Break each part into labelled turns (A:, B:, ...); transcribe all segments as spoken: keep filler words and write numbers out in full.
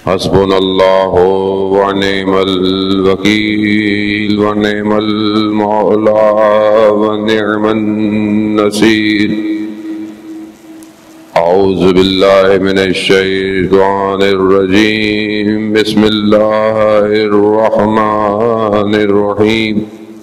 A: حسبنا اللہ ونعم الوکیل ونعم المولا ونعم النصیر۔ اعوذ باللہ من الشیطان الرجیم، بسم اللہ الرحمن الرحیم۔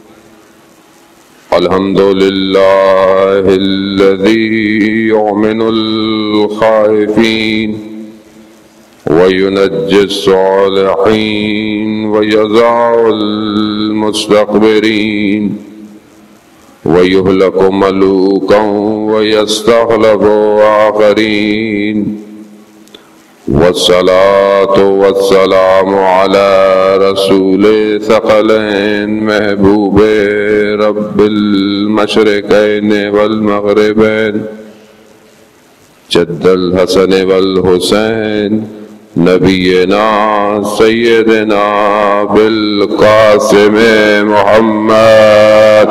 A: الحمد للہ الذی یؤمن الخائفین وَيُنَجِّي الصَّالِحِينَ وَيَزَعُ الْمُسْتَكْبِرِينَ وَيُهْلِكُ مَلُوكًا وَيَسْتَخْلِفُ آخَرِينَ۔ والصلاة والسلام على رسول ثقلين محبوب رب المشرقين والمغربين جد الحسن والحسين نبینا سیدنا بالقاسم محمد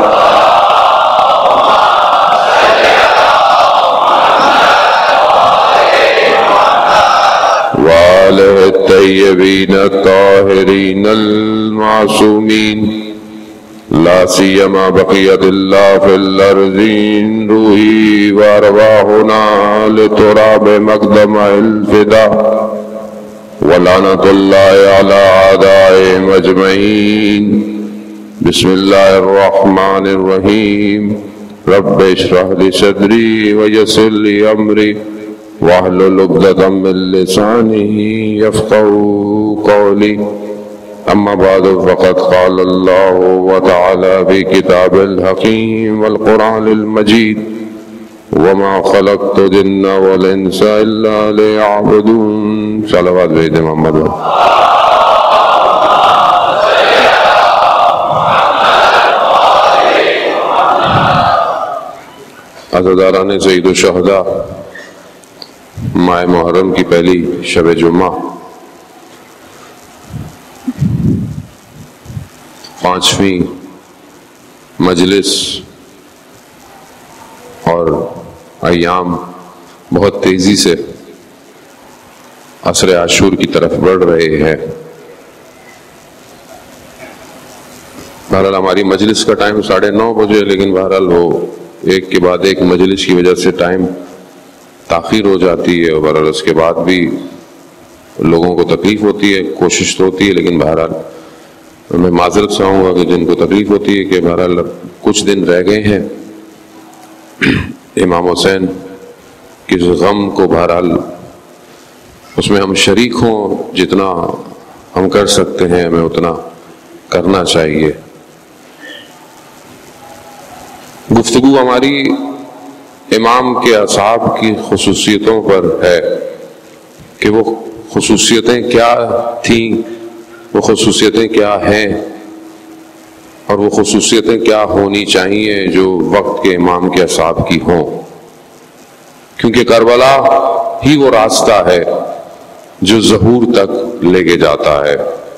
A: وآلہ الطیبین الطاہرین المعصومین، لا سیما بقیت اللہ فی الارضین، روحی وارواحنا لتراب مقدم الفدا، ولعنت اللہ علی اعدائهم اجمعین۔ بسم اللہ الرحمن الرحیم۔ رب اشرح لی صدری ویسر لی امری واحلل عقدۃ من لسانی یفقهوا قولی۔ اما بعد فقد قال اللہ تعالی فی کتاب الحکیم والقرآن المجید، وما خلقت الجن والانس الا ليعبدون۔ صلوات بھیج دیں محمد۔ عزاداران سید الشہداء، ماہ محرم کی پہلی شب جمعہ، پانچویں مجلس اور ایام بہت تیزی سے عصر عاشور کی طرف بڑھ رہے ہیں۔ بہرحال ہماری مجلس کا ٹائم ساڑھے نو بجے، لیکن بہرحال وہ ایک کے بعد ایک مجلس کی وجہ سے ٹائم تاخیر ہو جاتی ہے، اور بہرحال اس کے بعد بھی لوگوں کو تکلیف ہوتی ہے، کوشش تو ہوتی ہے، لیکن بہرحال میں معذرت چاہوں گا کہ جن کو تکلیف ہوتی ہے کہ بہرحال کچھ دن رہ گئے ہیں امام حسین کے غم کو، بہرحال اس میں ہم شریک ہوں، جتنا ہم کر سکتے ہیں ہمیں اتنا کرنا چاہیے۔ گفتگو ہماری امام کے اصحاب کی خصوصیتوں پر ہے کہ وہ خصوصیتیں کیا تھیں، وہ خصوصیتیں کیا ہیں، اور وہ خصوصیتیں کیا ہونی چاہیے جو وقت کے امام کے اصحاب کی ہوں، کیونکہ کربلا ہی وہ راستہ ہے جو ظہور تک لے کے جاتا ہے۔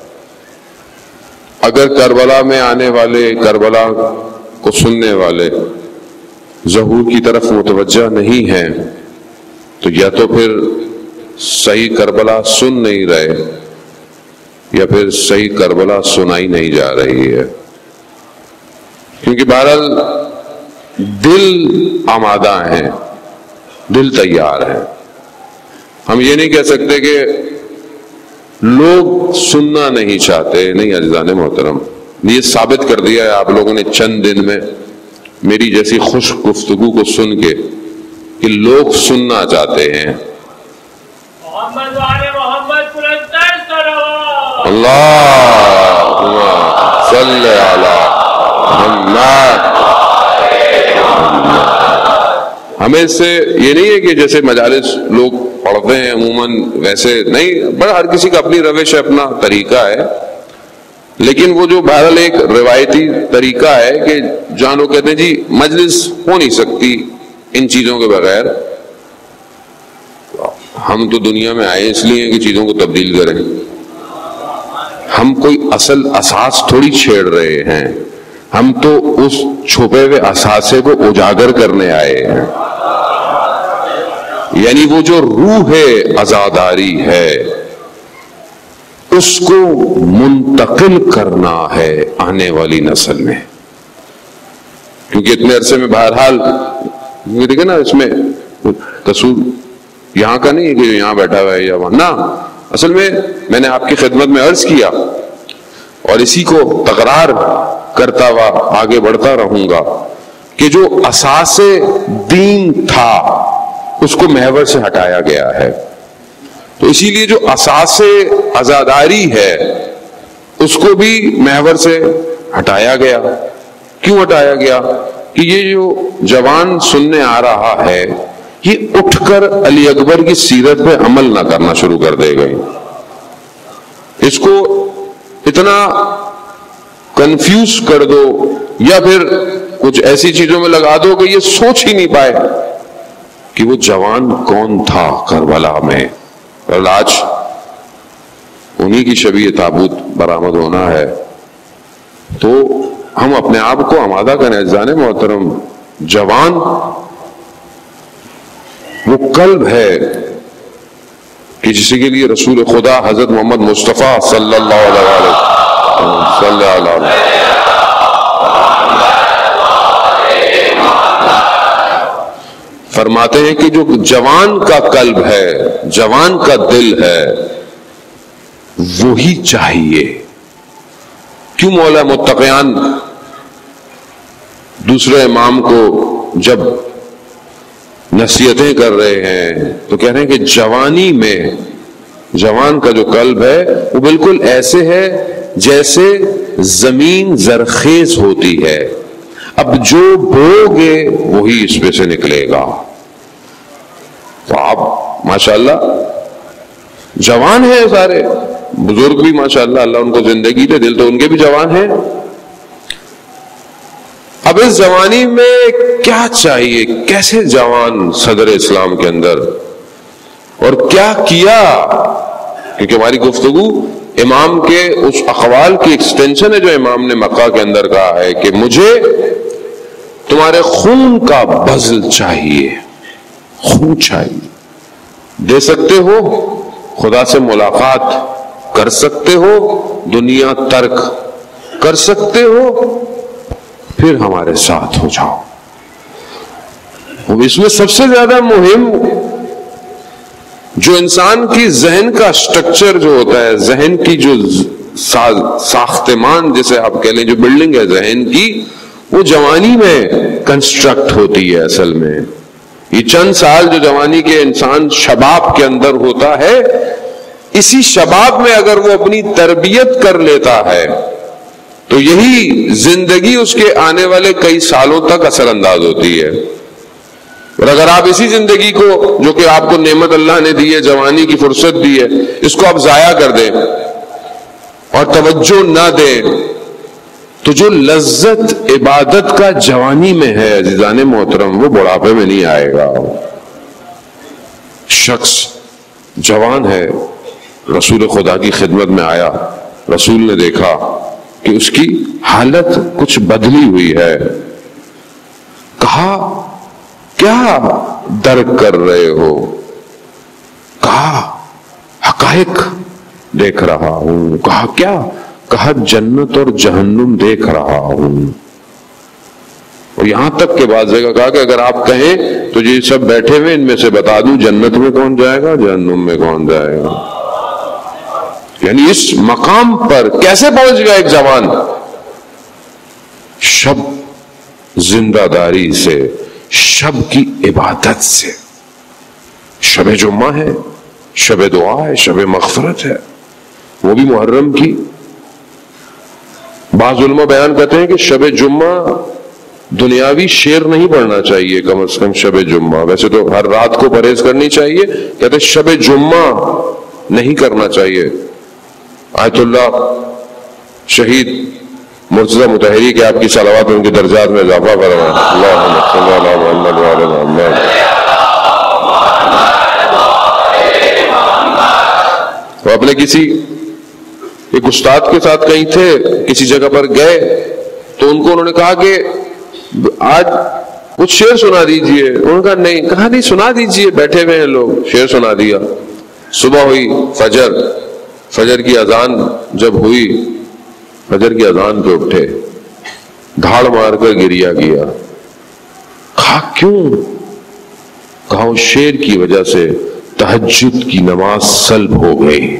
A: اگر کربلا میں آنے والے، کربلا کو سننے والے ظہور کی طرف متوجہ نہیں ہیں تو یا تو پھر صحیح کربلا سن نہیں رہے، یا پھر صحیح کربلا سنائی نہیں جا رہی ہے، کیونکہ بہرحال دل آمادہ ہیں، دل تیار ہیں۔ ہم یہ نہیں کہہ سکتے کہ لوگ سننا نہیں چاہتے، نہیں عزیزان محترم، یہ ثابت کر دیا ہے آپ لوگوں نے چند دن میں میری جیسی خوش گفتگو کو سن کے کہ لوگ سننا چاہتے ہیں۔
B: محمد وعلی محمد
A: اللہم صلی علی محمد۔ ہمیں اس سے یہ نہیں ہے کہ جیسے مجالس لوگ پڑھتے ہیں عموماً ویسے نہیں، بڑا ہر کسی کا اپنی روش ہے، اپنا طریقہ ہے، لیکن وہ جو بہرحال ایک روایتی طریقہ ہے کہ جہاں لوگ کہتے ہیں جی مجلس ہو نہیں سکتی ان چیزوں کے بغیر۔ ہم تو دنیا میں آئے اس لیے کہ چیزوں کو تبدیل کریں، ہم کوئی اصل اساس تھوڑی چھیڑ رہے ہیں، ہم تو اس چھپے ہوئے اثاثے کو اجاگر کرنے آئے ہیں. یعنی وہ جو روح عزاداری ہے اس کو منتقل کرنا ہے آنے والی نسل میں. کیونکہ اتنے عرصے میں بہرحال یہ دیکھیں نا، اس میں قصور یہاں کا نہیں ہے کہ یہاں بیٹھا ہوا ہے یا وہاں، نہ، اصل میں میں نے آپ کی خدمت میں عرض کیا اور اسی کو تکرار کرتا ہوا آگے بڑھتا رہوں گا کہ جو اساس دین تھا اس کو محور سے ہٹایا گیا ہے. تو اسی لیے جو اساس عزاداری ہے اس کو بھی محور سے ہٹایا گیا. کیوں ہٹایا گیا؟ کہ یہ جو جوان سننے آ رہا ہے یہ اٹھ کر علی اکبر کی سیرت پہ عمل نہ کرنا شروع کر دے گئے. اس کو اتنا کنفیوز کر دو یا پھر کچھ ایسی چیزوں میں لگا دو کہ یہ سوچ ہی نہیں پائے کہ وہ جوان کون تھا کربلا میں. اور آج انہی کی شبیہ تابوت برآمد ہونا ہے تو ہم اپنے آپ کو آمادہ کریں. عزیزان محترم، جوان وہ قلب ہے کہ جس کے لیے رسول خدا حضرت محمد مصطفیٰ صلی اللہ علیہ وسلم صلی اللہ علیہ فرماتے ہیں کہ جو جوان کا قلب ہے، جوان کا دل ہے، وہی چاہیے. کیوں مولا متقیان دوسرے امام کو جب نصیحتیں کر رہے ہیں تو کہہ رہے ہیں کہ جوانی میں جوان کا جو قلب ہے وہ بالکل ایسے ہے جیسے زمین زرخیز ہوتی ہے، اب جو بو گے وہی اس پہ سے نکلے گا. تو آپ ماشاءاللہ جوان ہیں، سارے بزرگ بھی ماشاءاللہ اللہ ان کو زندگی دے، دل تو ان کے بھی جوان ہیں. اب اس جوانی میں کیا چاہیے؟ کیسے جوان صدر اسلام کے اندر اور کیا کیا؟ کیونکہ ہماری گفتگو امام کے اس اقوال کی ایکسٹینشن ہے جو امام نے مکہ کے اندر کہا ہے کہ مجھے تمہارے خون کا بذل چاہیے. خون چاہیے. دے سکتے ہو خدا سے ملاقات کر سکتے ہو، دنیا ترک کر سکتے ہو، پھر ہمارے ساتھ ہو جاؤ. اس میں سب سے زیادہ مہم جو انسان کی ذہن کا سٹرکچر جو ہوتا ہے، ذہن کی جو ساختمان جسے آپ کہہ لیں، جو بلڈنگ ہے ذہن کی، وہ جوانی میں کنسٹرکٹ ہوتی ہے. اصل میں یہ چند سال جو جوانی کے انسان شباب کے اندر ہوتا ہے، اسی شباب میں اگر وہ اپنی تربیت کر لیتا ہے تو یہی زندگی اس کے آنے والے کئی سالوں تک اثر انداز ہوتی ہے. اور اگر آپ اسی زندگی کو جو کہ آپ کو نعمت اللہ نے دی ہے، جوانی کی فرصت دی ہے، اس کو آپ ضائع کر دیں اور توجہ نہ دیں تو جو لذت عبادت کا جوانی میں ہے عزیزان محترم، وہ بڑھاپے میں نہیں آئے گا. شخص جوان ہے، رسول خدا کی خدمت میں آیا، رسول نے دیکھا کہ اس کی حالت کچھ بدلی ہوئی ہے. کہا کیا درک کر رہے ہو؟ کہا حقائق دیکھ رہا ہوں. کہا کیا؟ کہا جنت اور جہنم دیکھ رہا ہوں. اور یہاں تک کہ بعض جگہ کہا کہ اگر آپ کہیں تو یہ سب بیٹھے ہوئے ان میں سے بتا دوں جنت میں کون جائے گا، جہنم میں کون جائے گا. یعنی اس مقام پر کیسے پہنچ گیا ایک جوان؟ شب زندہ داری سے، شب کی عبادت سے. شب جمعہ ہے، شب دعا ہے، شب مغفرت ہے، وہ بھی محرم کی. بعض علماء بیان کرتے ہیں کہ شب جمعہ دنیاوی شعر نہیں پڑھنا چاہیے، کم از کم شب جمعہ. ویسے تو ہر رات کو پرہیز کرنی چاہیے، کہتے شب جمعہ نہیں کرنا چاہیے. آیت اللہ شہید مرتضی مطہری کے آپ کی صلوات ان کے درجات میں اضافہ فرمائے. اللہم صلی علی محمد وعلی محمد. وہ اپنے کسی ایک استاد کے ساتھ کہیں تھے، کسی جگہ پر گئے تو ان کو انہوں نے کہا کہ آج کچھ شعر سنا دیجئے. انہوں نے کہا نہیں. کہا نہیں سنا دیجئے، بیٹھے ہوئے ہیں لوگ. شعر سنا دیا. صبح ہوئی، فجر فجر کی اذان جب ہوئی، فجر کی اذان پہ اٹھے، دھاڑ مار کر گریا کیا. کہا کیوں؟ کہا اس شیر کی وجہ سے تہجد کی نماز سلب ہو گئی.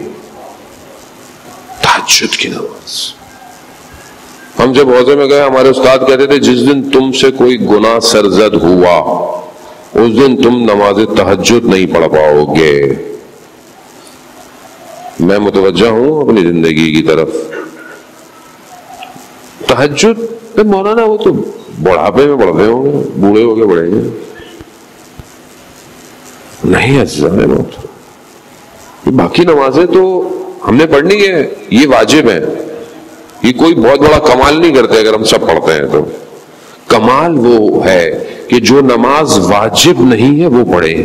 A: تہجد کی نماز. ہم جب حوضے میں گئے ہمارے استاد کہتے تھے جس دن تم سے کوئی گناہ سرزد ہوا اس دن تم نماز تہجد نہیں پڑھ پاؤ گے. میں متوجہ ہوں اپنی زندگی کی طرف. تہجد مولانا وہ تو بڑھاپے میں پڑھتے ہوں گے، بوڑھے ہو کے پڑھیں گے. نہیں عزیزان، باقی نمازیں تو ہم نے پڑھنی ہے، یہ واجب ہے. یہ کوئی بہت بڑا کمال نہیں کرتے اگر ہم سب پڑھتے ہیں تو. کمال وہ ہے کہ جو نماز واجب نہیں ہے وہ پڑھے.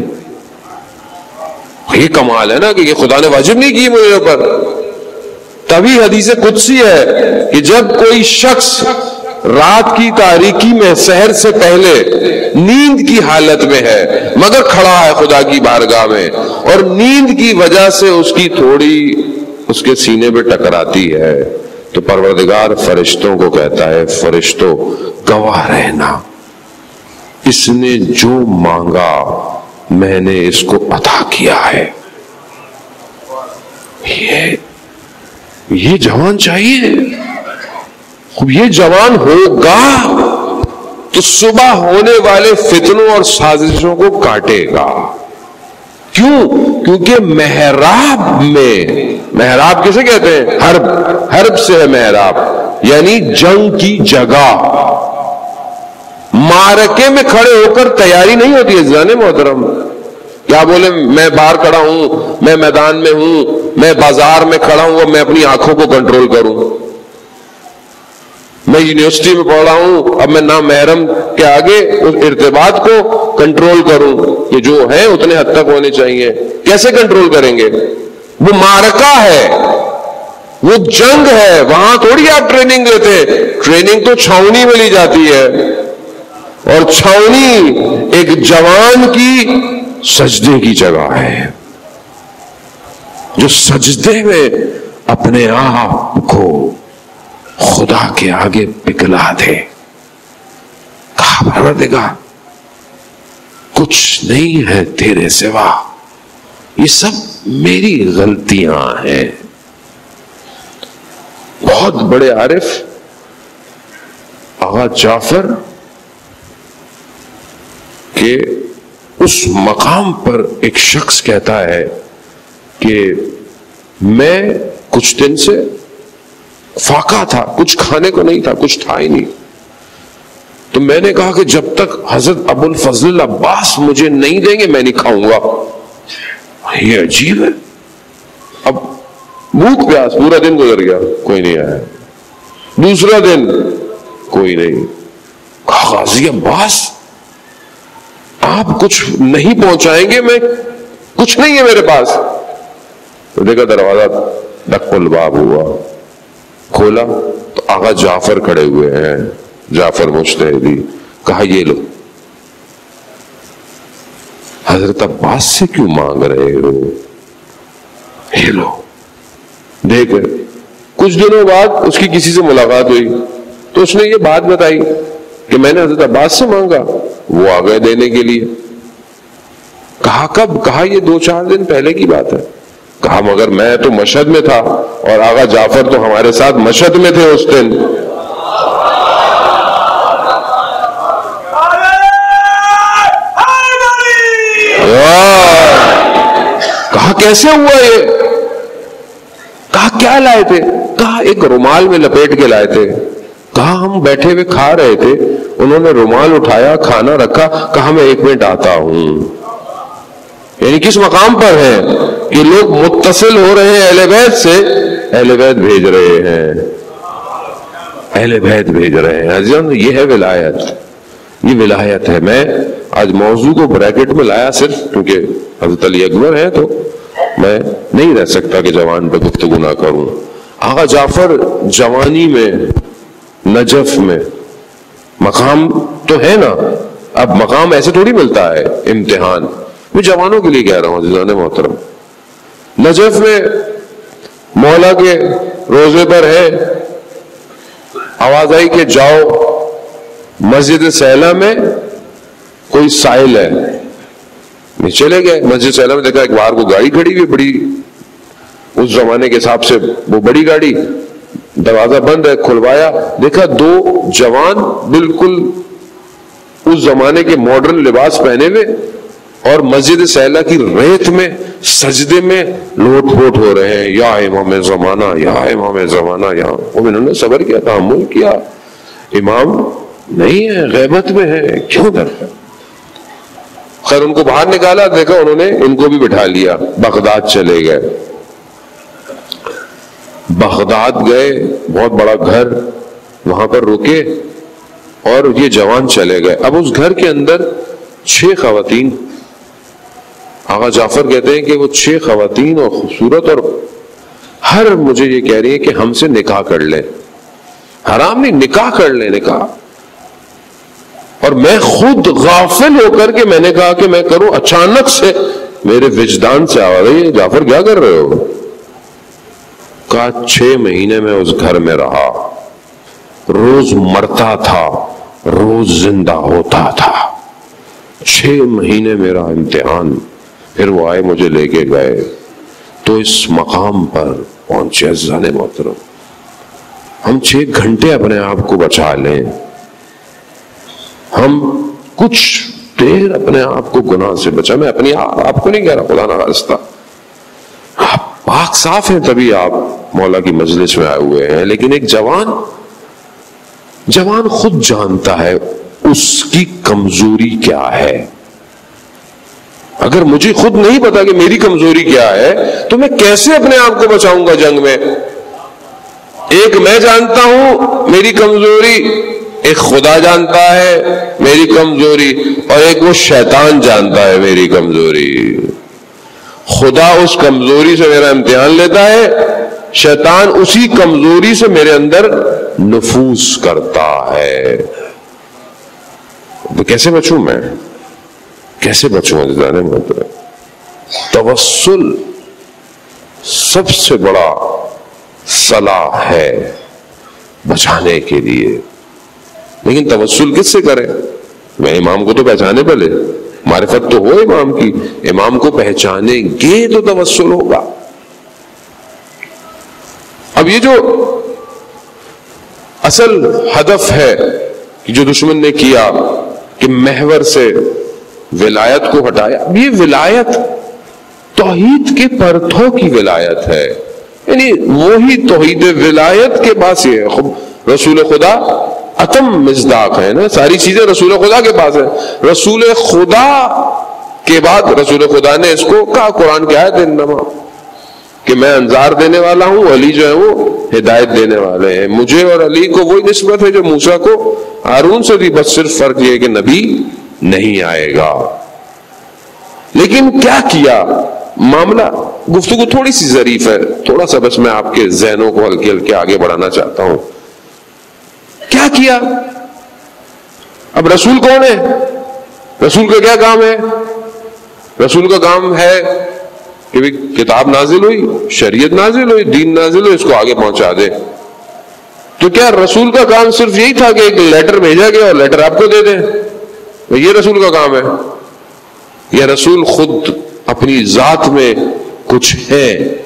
A: یہ کمال ہے نا کہ یہ خدا نے واجب نہیں کی مجھے پر. تبھی حدیث قدسی ہے کہ جب کوئی شخص رات کی تاریکی میں سحر سے پہلے نیند کی حالت میں ہے مگر کھڑا ہے خدا کی بارگاہ میں، اور نیند کی وجہ سے اس کی تھوڑی اس کے سینے پہ ٹکراتی ہے، تو پروردگار فرشتوں کو کہتا ہے فرشتوں گواہ رہنا، اس نے جو مانگا میں نے اس کو عطا کیا ہے. یہ یہ جوان چاہیے. یہ جوان ہوگا تو صبح ہونے والے فتنوں اور سازشوں کو کاٹے گا. کیوں؟ کیونکہ محراب میں، محراب کسے کہتے ہیں؟ حرب. حرب سے ہے محراب، یعنی جنگ کی جگہ. معرکے میں کھڑے ہو کر تیاری نہیں ہوتی ہے جانے محترم. کیا بولے میں باہر کھڑا ہوں، میں میدان میں ہوں، میں بازار میں کھڑا ہوں اور میں اپنی آنکھوں کو کنٹرول کروں. میں یونیورسٹی میں پڑھ رہا ہوں، اب میں نامحرم کے آگے اس ارتباط کو کنٹرول کروں کہ جو ہے اتنے حد تک ہونے چاہیے. کیسے کنٹرول کریں گے؟ وہ معرکہ ہے، وہ جنگ ہے، وہاں تھوڑی آپ ٹریننگ دیتے. ٹریننگ تو چھاؤنی میں لی جاتی ہے، اور چھاؤنی ایک جوان کی سجدے کی جگہ ہے جو سجدے میں اپنے آپ کو خدا کے آگے پگھلا دے. کہا پروردگار کچھ نہیں ہے تیرے سوا، یہ سب میری غلطیاں ہیں. بہت بڑے عارف آغا جعفر کہ اس مقام پر ایک شخص کہتا ہے کہ میں کچھ دن سے فاقہ تھا، کچھ کھانے کو نہیں تھا، کچھ تھا ہی نہیں. تو میں نے کہا کہ جب تک حضرت ابو الفضل عباس مجھے نہیں دیں گے میں نہیں کھاؤں گا. یہ عجیب ہے. اب بھوک پیاس پورا دن گزر گیا، کوئی نہیں آیا. دوسرا دن کوئی نہیں. کہا غازی عباس آپ کچھ نہیں پہنچائیں گے؟ میں کچھ نہیں ہے میرے پاس. تو دیکھا دروازہ دق الباب ہوا، کھولا تو آقا جعفر کھڑے ہوئے ہیں، جعفر مجتہدی. کہا یہ لو. حضرت عباس سے کیوں مانگ رہے ہو؟ یہ لو. دیکھ کچھ دنوں بعد اس کی کسی سے ملاقات ہوئی تو اس نے یہ بات بتائی کہ میں نے حضرت عباس سے مانگا، وہ آ گئے دینے کے لیے. کہا کب؟ کہا یہ دو چار دن پہلے کی بات ہے. کہا مگر میں تو مشہد میں تھا اور آغا جعفر تو ہمارے ساتھ مشہد میں تھے اس دن. کہا کیسے ہوا یہ؟ کہا کیا لائے تھے؟ کہا ایک رومال میں لپیٹ کے لائے تھے. کہا ہم بیٹھے ہوئے کھا رہے تھے، انہوں نے رومال اٹھایا، کھانا رکھا. کہا میں ایک منٹ آتا ہوں. یعنی کس مقام پر ہے کہ لوگ متصل ہو رہے ہیں اہل بیت سے، اہل بیت بھیج رہے ہیں، اہل بیت بھیج رہے ہیں. عزیزان یہ ہے ولایت، یہ ولایت ہے. میں آج موضوع کو بریکٹ میں لایا صرف کیونکہ حضرت علی اکبر ہے تو میں نہیں رہ سکتا کہ جوان پہ گفتگو نہ کروں. آقا جعفر جوانی میں نجف میں مقام تو ہے نا، اب مقام ایسے تھوڑی ملتا ہے، امتحان. میں جوانوں کے لیے کہہ رہا ہوں عزیزان محترم. نجف میں مولا کے روزے پر ہے، آواز آئی کہ جاؤ مسجد سہلا میں کوئی سائل ہے، میں چلے گئے مسجد سہلا میں، دیکھا ایک باہر کو گاڑی کھڑی ہوئی بڑی، اس زمانے کے حساب سے وہ بڑی گاڑی، دروازہ بند ہے، کھلوایا، دیکھا دو جوان بالکل اس زمانے کے ماڈرن لباس پہنے ہوئے اور مسجد سہلا کی ریت میں سجدے میں لوٹ پوٹ ہو رہے ہیں، یا امام زمانہ یا امام زمانہ، یا انہوں نے صبر کیا، تحمل کیا، امام نہیں ہے، غیبت میں ہے، کیوں ڈر ہے؟ خیر ان کو باہر نکالا، دیکھا انہوں نے ان کو بھی بٹھا لیا، بغداد چلے گئے۔ بغداد گئے، بہت بڑا گھر، وہاں پر رکے اور یہ جوان چلے گئے۔ اب اس گھر کے اندر چھ خواتین، آغا جعفر کہتے ہیں کہ وہ چھ خواتین اور خوبصورت، اور ہر مجھے یہ کہہ رہی ہے کہ ہم سے نکاح کر لیں، حرام نہیں، نکاح کر لیں، نکاح۔ اور میں خود غافل ہو کر کے میں نے کہا کہ میں کروں، اچانک سے میرے وجدان سے آواز آئی، جعفر کیا کر رہے ہو؟ کہا چھ مہینے میں اس گھر میں رہا، روز مرتا تھا روز زندہ ہوتا تھا، چھ مہینے میرا امتحان، پھر وہ آئے مجھے لے کے گئے تو اس مقام پر پہنچے۔ عزیزان محترم، ہم چھ گھنٹے اپنے آپ کو بچا لیں، ہم کچھ دیر اپنے آپ کو گناہ سے بچا، میں اپنی آپ کو نہیں کہہ رہا، خدا نہ خواستہ آپ پاک صاف ہیں تبھی آپ مولا کی مجلس میں آئے ہوئے ہیں، لیکن ایک جوان جوان خود جانتا ہے اس کی کمزوری کیا ہے۔ اگر مجھے خود نہیں پتا کہ میری کمزوری کیا ہے تو میں کیسے اپنے آپ کو بچاؤں گا جنگ میں؟ ایک میں جانتا ہوں میری کمزوری، ایک خدا جانتا ہے میری کمزوری، اور ایک وہ شیطان جانتا ہے میری کمزوری۔ خدا اس کمزوری سے میرا امتحان لیتا ہے، شیطان اسی کمزوری سے میرے اندر نفوذ کرتا ہے۔ تو کیسے بچوں میں؟ کیسے بچوں؟ عزیزان محترم، توسل سب سے بڑا صلاح ہے بچانے کے لیے، لیکن توسل کس سے کریں؟ میں امام کو تو پہچانے پہلے، معرفت تو ہو امام کی، امام کو پہچانیں گے تو توسل ہوگا۔ اب یہ جو اصل ہدف ہے کہ جو دشمن نے کیا کہ محور سے ولایت کو ہٹایا، یہ ولایت توحید کے پرتھوں کی ولایت ہے، یعنی وہی توحید ولایت کے پاس ہی ہے۔ رسول خدا اتم مصداق ہے نا، ساری چیزیں رسول خدا کے پاس ہے، رسول خدا کے بعد رسول خدا نے اس کو کہا، قرآن کی آیت انما، کہ میں انذار دینے والا ہوں، علی جو ہے وہ ہدایت دینے والے ہیں۔ مجھے اور علی کو وہی نسبت ہے جو موسیٰ کو ہارون سے تھی، بس صرف فرق یہ ہے کہ نبی نہیں آئے گا۔ لیکن کیا کیا معاملہ؟ گفتگو تھوڑی سی ظریف ہے، تھوڑا سا بس میں آپ کے ذہنوں کو ہلکے ہلکے آگے بڑھانا چاہتا ہوں۔ کیا کیا؟ اب رسول کون ہے؟ رسول کا کیا کام ہے؟ رسول کا کام ہے کہ بھی کتاب نازل ہوئی، شریعت نازل ہوئی، دین نازل ہوئی، اس کو آگے پہنچا دے۔ تو کیا رسول کا کام صرف یہی تھا کہ ایک لیٹر بھیجا گیا اور لیٹر آپ کو دے دیں؟ یہ رسول کا کام ہے؟ یا رسول خود اپنی ذات میں کچھ ہے؟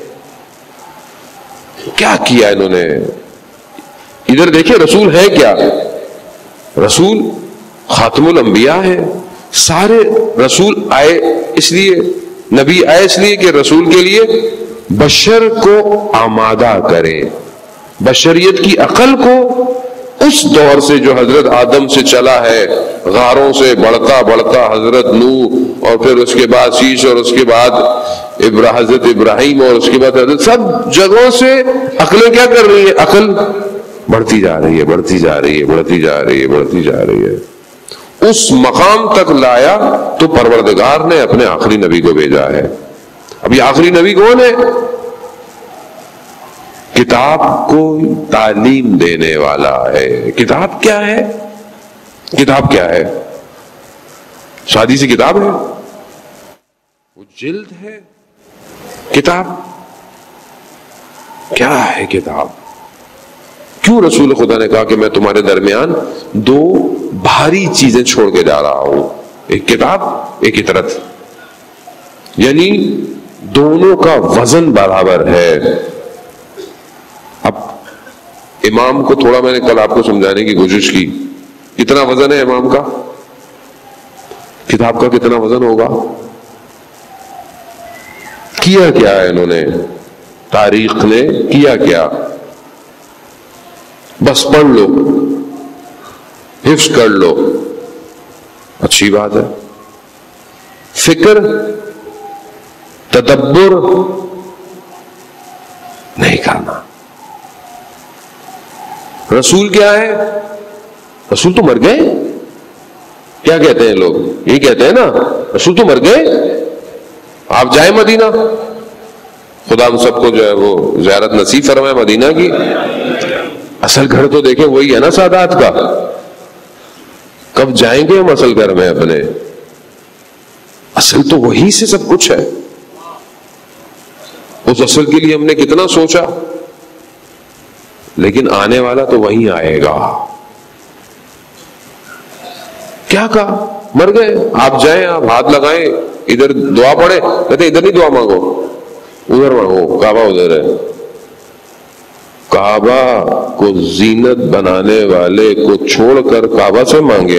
A: کیا کیا انہوں نے؟ ادھر دیکھیں رسول ہے کیا؟ رسول خاتم الانبیاء ہے۔ سارے رسول آئے اس لیے، نبی آئے اس لیے کہ رسول کے لیے بشر کو آمادہ کرے، بشریت کی عقل کو اس دور سے جو حضرت آدم سے چلا ہے، غاروں سے بڑھتا بڑھتا حضرت نوح، اور پھر اس کے بعد شیش، اور اس کے بعد حضرت ابراہیم، اور اس کے بعد حضرت، سب جگہوں سے عقلیں کیا کر رہی ہے؟ عقل بڑھتی جا رہی ہے، بڑھتی جا رہی ہے، بڑھتی جا رہی ہے، بڑھتی جا رہی ہے۔ اس مقام تک لایا تو پروردگار نے اپنے آخری نبی کو بھیجا ہے۔ اب یہ آخری نبی کون ہے؟ کتاب کو تعلیم دینے والا ہے۔ کتاب کیا ہے؟ کتاب کیا ہے؟ سادی سی کتاب ہے؟ وہ جلد ہے کتاب؟ کیا ہے کتاب؟ کیوں رسول خدا نے کہا کہ میں تمہارے درمیان دو بھاری چیزیں چھوڑ کے جا رہا ہوں، ایک کتاب ایک اطرت، یعنی دونوں کا وزن برابر ہے۔ اب امام کو تھوڑا میں نے کل آپ کو سمجھانے کی کوشش کی، کتنا وزن ہے امام کا، کتاب کا کتنا وزن ہوگا؟ کیا کیا ہے انہوں نے، تاریخ نے کیا کیا؟ بس پڑھ لو، حفظ کر لو، اچھی بات ہے، فکر تدبر نہیں کرنا۔ رسول کیا ہے؟ رسول تو مر گئے۔ کیا کہتے ہیں لوگ؟ یہی کہتے ہیں نا، رسول تو مر گئے، آپ جائیں مدینہ، خدا ہم سب کو جو ہے وہ زیارت نصیب فرمائے مدینہ کی۔ اصل گھر تو دیکھیں وہی ہے نا سادات کا، کب جائیں گے ہم اصل گھر میں اپنے؟ اصل تو وہی سے سب کچھ ہے، اس اصل کے لیے ہم نے کتنا سوچا، لیکن آنے والا تو وہیں آئے گا۔ کیا کہا؟ مر گئے، آپ جائیں، آپ ہاتھ لگائیں، ادھر دعا پڑھیں، کہتے ادھر نہیں دعا مانگو، ادھر مانگو، کعبہ ادھر ہے۔ کعبہ کو زینت بنانے والے کو چھوڑ کر کعبہ سے مانگے؟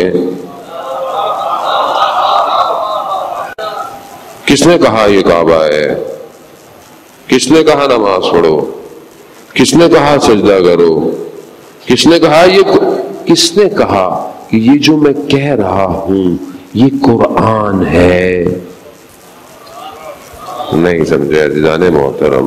A: کس نے کہا یہ کعبہ ہے؟ کس نے کہا نماز پڑھو؟ کس نے کہا سجدہ کرو؟ کس نے کہا یہ کس نے کہا کہ یہ جو میں کہہ رہا ہوں یہ قرآن ہے؟ نہیں سمجھے عزیزان محترم،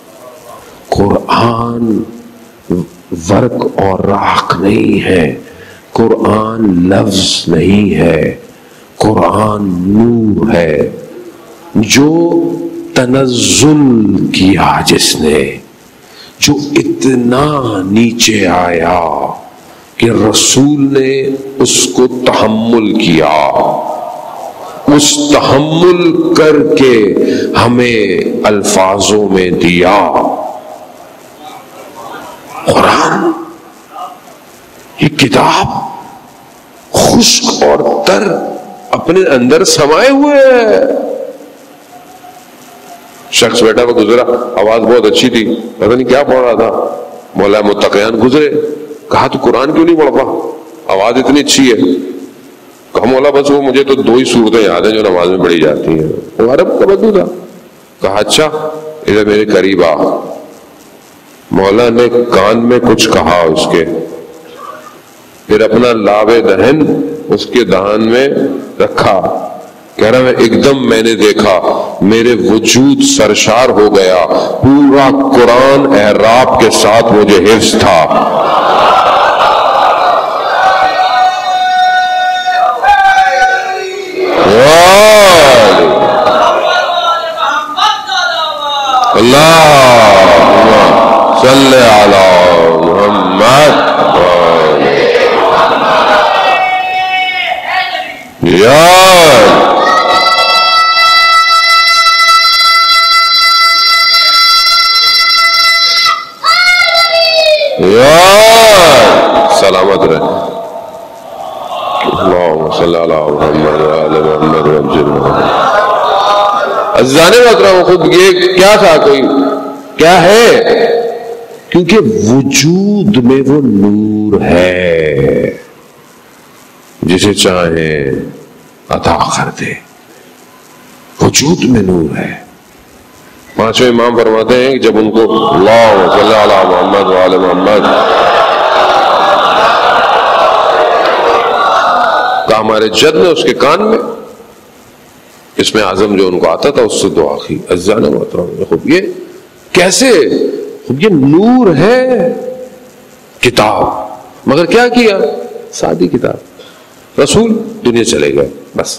A: قرآن ورق اور راکھ نہیں ہے، قرآن لفظ نہیں ہے، قرآن نور ہے۔ جو تنزل کیا جس نے، جو اتنا نیچے آیا کہ رسول نے اس کو تحمل کیا، اس تحمل کر کے ہمیں الفاظوں میں دیا۔ قرآن یہ کتاب خشک اور تر اپنے اندر سمائے ہوئے ہے۔ شخص بیٹا وہ گزرا، آواز بہت اچھی تھی، پتہ نہیں کیا پڑھ رہا تھا، مولا متقیان گزرے، کہا تو قرآن کیوں نہیں پڑھتا، آواز اتنی اچھی ہے؟ کہا مولا بس وہ مجھے تو دو ہی صورتیں یاد ہیں جو نماز میں پڑھی جاتی ہیں، وہ عرب کا بدو تھا۔ کہا اچھا ادھر میرے قریب آ۔ مولا نے کان میں کچھ کہا اس کے، پھر اپنا لابِ دہن اس کے دہن میں رکھا، کہہ رہا ہے ایک دم میں نے دیکھا میرے وجود سرشار ہو گیا، پورا قرآن اعراب کے ساتھ مجھے حفظ تھا۔ اللہم صلی علی محمد یا سلامت رہے۔ اللہم صلی علی محمد وعلی محمد وعلی عزیزان محترم، خود یہ کیا تھا، کوئی کیا ہے؟ کیونکہ وجود میں وہ نور ہے، جسے چاہیں عطا کر دے، وجود میں نور ہے۔ پانچویں امام فرماتے ہیں کہ جب ان کو اللہم صلی علی محمد وعلی محمد کہا، ہمارے جد نے اس کے کان میں اس میں اعظم جو ان کو آتا تھا اس سے دعا کی۔ عزیزان محترم، خوب یہ کیسے، خوب یہ نور ہے کتاب، مگر کیا کیا؟ سادی کتاب، رسول دنیا چلے گئے، بس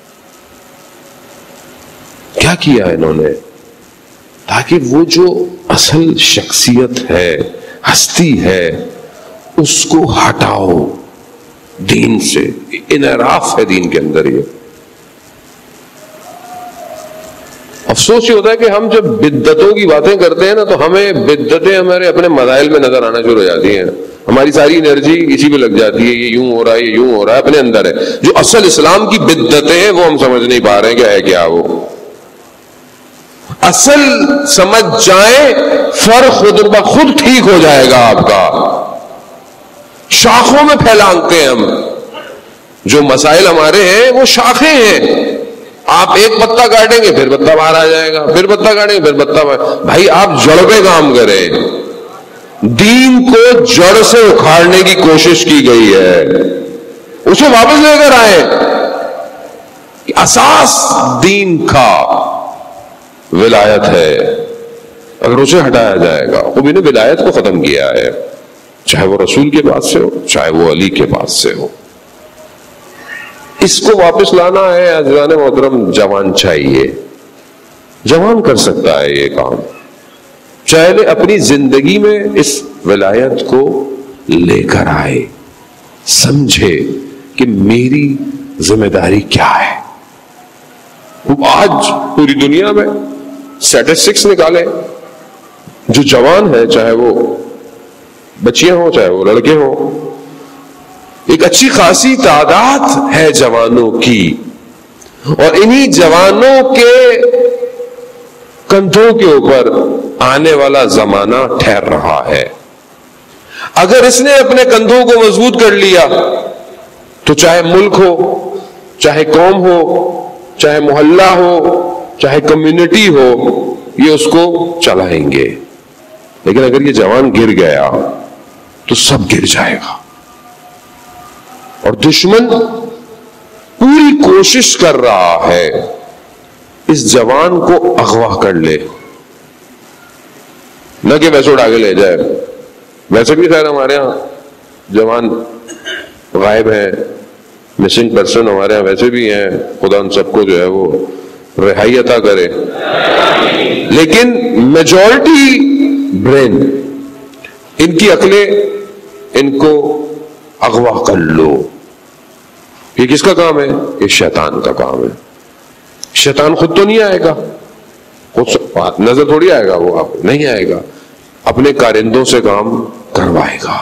A: کیا کیا انہوں نے؟ تاکہ وہ جو اصل شخصیت ہے، ہستی ہے، اس کو ہٹاؤ دین سے۔ انحراف ہے دین کے اندر یہ، اور افسوس یہ ہوتا ہے کہ ہم جب بدعتوں کی باتیں کرتے ہیں نا تو ہمیں بدعتیں ہمارے اپنے مسائل میں نظر آنا شروع ہو جاتی ہیں. ہماری ساری انرجی اسی پہ لگ جاتی ہے, یہ یوں ہو رہا ہے, یہ یوں ہو رہا ہے, اپنے اندر ہے. جو اصل اسلام کی بدعتیں ہیں وہ ہم سمجھ نہیں پا رہے ہیں کیا ہے کیا وہ. اصل سمجھ جائیں, فرق خود بخود ٹھیک ہو جائے گا آپ کا. شاخوں میں پھیلانگتے ہیں ہم. جو مسائل ہمارے ہیں وہ شاخیں ہیں. آپ ایک پتا کاٹیں گے پھر پتا باہر آ جائے گا, پھر پتا کاٹیں گے پھر پتا باہر. بھائی آپ جڑ پہ کام کریں. دین کو جڑ سے اکھاڑنے کی کوشش کی گئی ہے, اسے واپس لے کر آئے. اساس دین کا ولایت ہے, اگر اسے ہٹایا جائے گا وہ بھی نے ولایت کو ختم کیا ہے, چاہے وہ رسول کے پاس سے ہو چاہے وہ علی کے پاس سے ہو. اس کو واپس لانا ہے عزیزان محترم, جوان چاہیے. جوان کر سکتا ہے یہ کام, چاہے اپنی زندگی میں اس ولایت کو لے کر آئے, سمجھے کہ میری ذمہ داری کیا ہے. آج پوری دنیا میں اسٹیٹسٹکس نکالے, جو جوان ہے چاہے وہ بچیاں ہوں چاہے وہ لڑکے ہوں, ایک اچھی خاصی تعداد ہے جوانوں کی, اور انہی جوانوں کے کندھوں کے اوپر آنے والا زمانہ ٹھہر رہا ہے. اگر اس نے اپنے کندھوں کو مضبوط کر لیا تو چاہے ملک ہو, چاہے قوم ہو, چاہے محلہ ہو, چاہے کمیونٹی ہو, یہ اس کو چلائیں گے. لیکن اگر یہ جوان گر گیا تو سب گر جائے گا. اور دشمن پوری کوشش کر رہا ہے اس جوان کو اغوا کر لے, نہ کہ ویسے اٹھا کے لے جائے. ویسے بھی خیر ہمارے یہاں جوان غائب ہیں, مسنگ پرسن ہمارے یہاں ویسے بھی ہیں, خدا ان سب کو جو ہے وہ رہائی عطا کرے. لیکن میجورٹی برین, ان کی عقلیں ان کو اغوا کر لو. یہ کس کا کام ہے؟ یہ شیطان کا کام ہے. شیطان خود تو نہیں آئے گا, خود نظر تھوڑی آئے گا, وہ آپ نہیں آئے گا, اپنے کارندوں سے کام کروائے گا.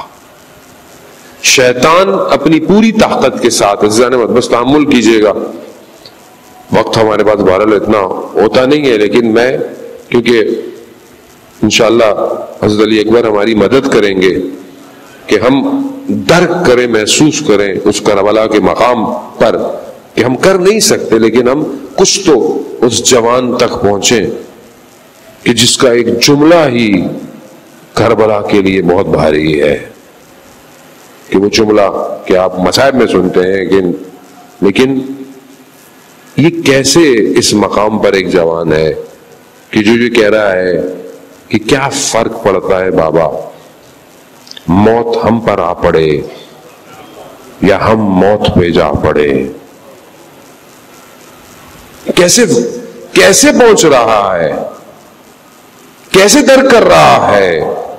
A: شیطان اپنی پوری طاقت کے ساتھ, عزیزان بس تحمل کیجئے گا, وقت ہمارے پاس بہرحال اتنا ہوتا نہیں ہے, لیکن میں کیونکہ انشاءاللہ حضرت علی اکبر ہماری مدد کریں گے کہ ہم درک کریں, محسوس کریں اس کربلا کے مقام پر کہ ہم کر نہیں سکتے, لیکن ہم کچھ تو اس جوان تک پہنچیں کہ جس کا ایک جملہ ہی کربلا کے لیے بہت بھاری ہے. کہ وہ جملہ کہ آپ مصائب میں سنتے ہیں کہ لیکن یہ کیسے اس مقام پر ایک جوان ہے کہ جو یہ کہہ رہا ہے کہ کیا فرق پڑتا ہے بابا, موت ہم پر آ پڑے یا ہم موت پہ جا پڑے. کیسے کیسے پہنچ رہا ہے, کیسے درک کر رہا ہے,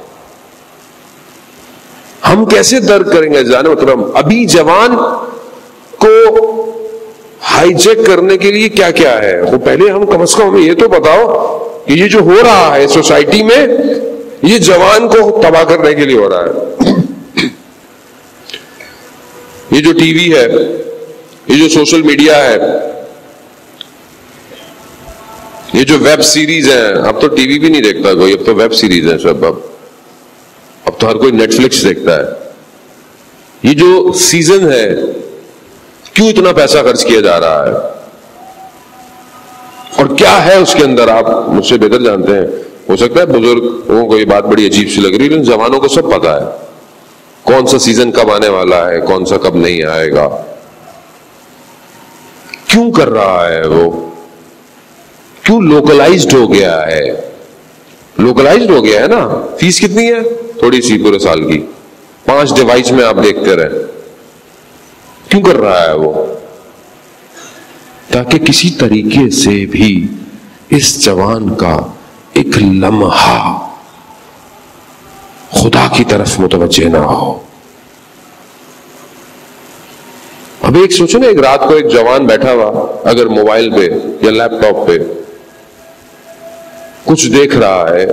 A: ہم کیسے درک کریں گے جانے محترم. ابھی جوان کو ہائی جیک کرنے کے لیے کیا کیا ہے, وہ پہلے ہم کم از کم ہمیں یہ تو بتاؤ کہ یہ جو ہو رہا ہے سوسائٹی میں, یہ جوان کو تباہ کرنے کے لیے ہو رہا ہے. یہ جو ٹی وی ہے, یہ جو سوشل میڈیا ہے, یہ جو ویب سیریز ہیں, اب تو ٹی وی بھی نہیں دیکھتا کوئی, اب تو ویب سیریز ہیں سب. اب اب تو ہر کوئی نیٹ فلکس دیکھتا ہے. یہ جو سیزن ہے, کیوں اتنا پیسہ خرچ کیا جا رہا ہے اور کیا ہے اس کے اندر, آپ مجھ سے بہتر جانتے ہیں. ہو سکتا ہے بزرگوں کو یہ بات بڑی عجیب سی لگ رہی ہے, لیکن جوانوں کو سب پتا ہے کون سا سیزن کب آنے والا ہے, کون سا کب نہیں آئے گا. کیوں کر رہا ہے وہ, کیوں لوکلائزڈ ہو گیا ہے. لوکلائزڈ ہو گیا ہے نا. فیس کتنی ہے؟ تھوڑی سی, پورے سال کی پانچ ڈیوائس میں آپ دیکھتے رہیں. کیوں کر رہا ہے وہ؟ تاکہ کسی طریقے سے بھی اس جوان کا ایک لمحہ خدا کی طرف متوجہ نہ ہو. اب ایک سوچو نا, ایک رات کو ایک جوان بیٹھا ہوا اگر موبائل پہ یا لیپ ٹاپ پہ, کچھ دیکھ رہا ہے،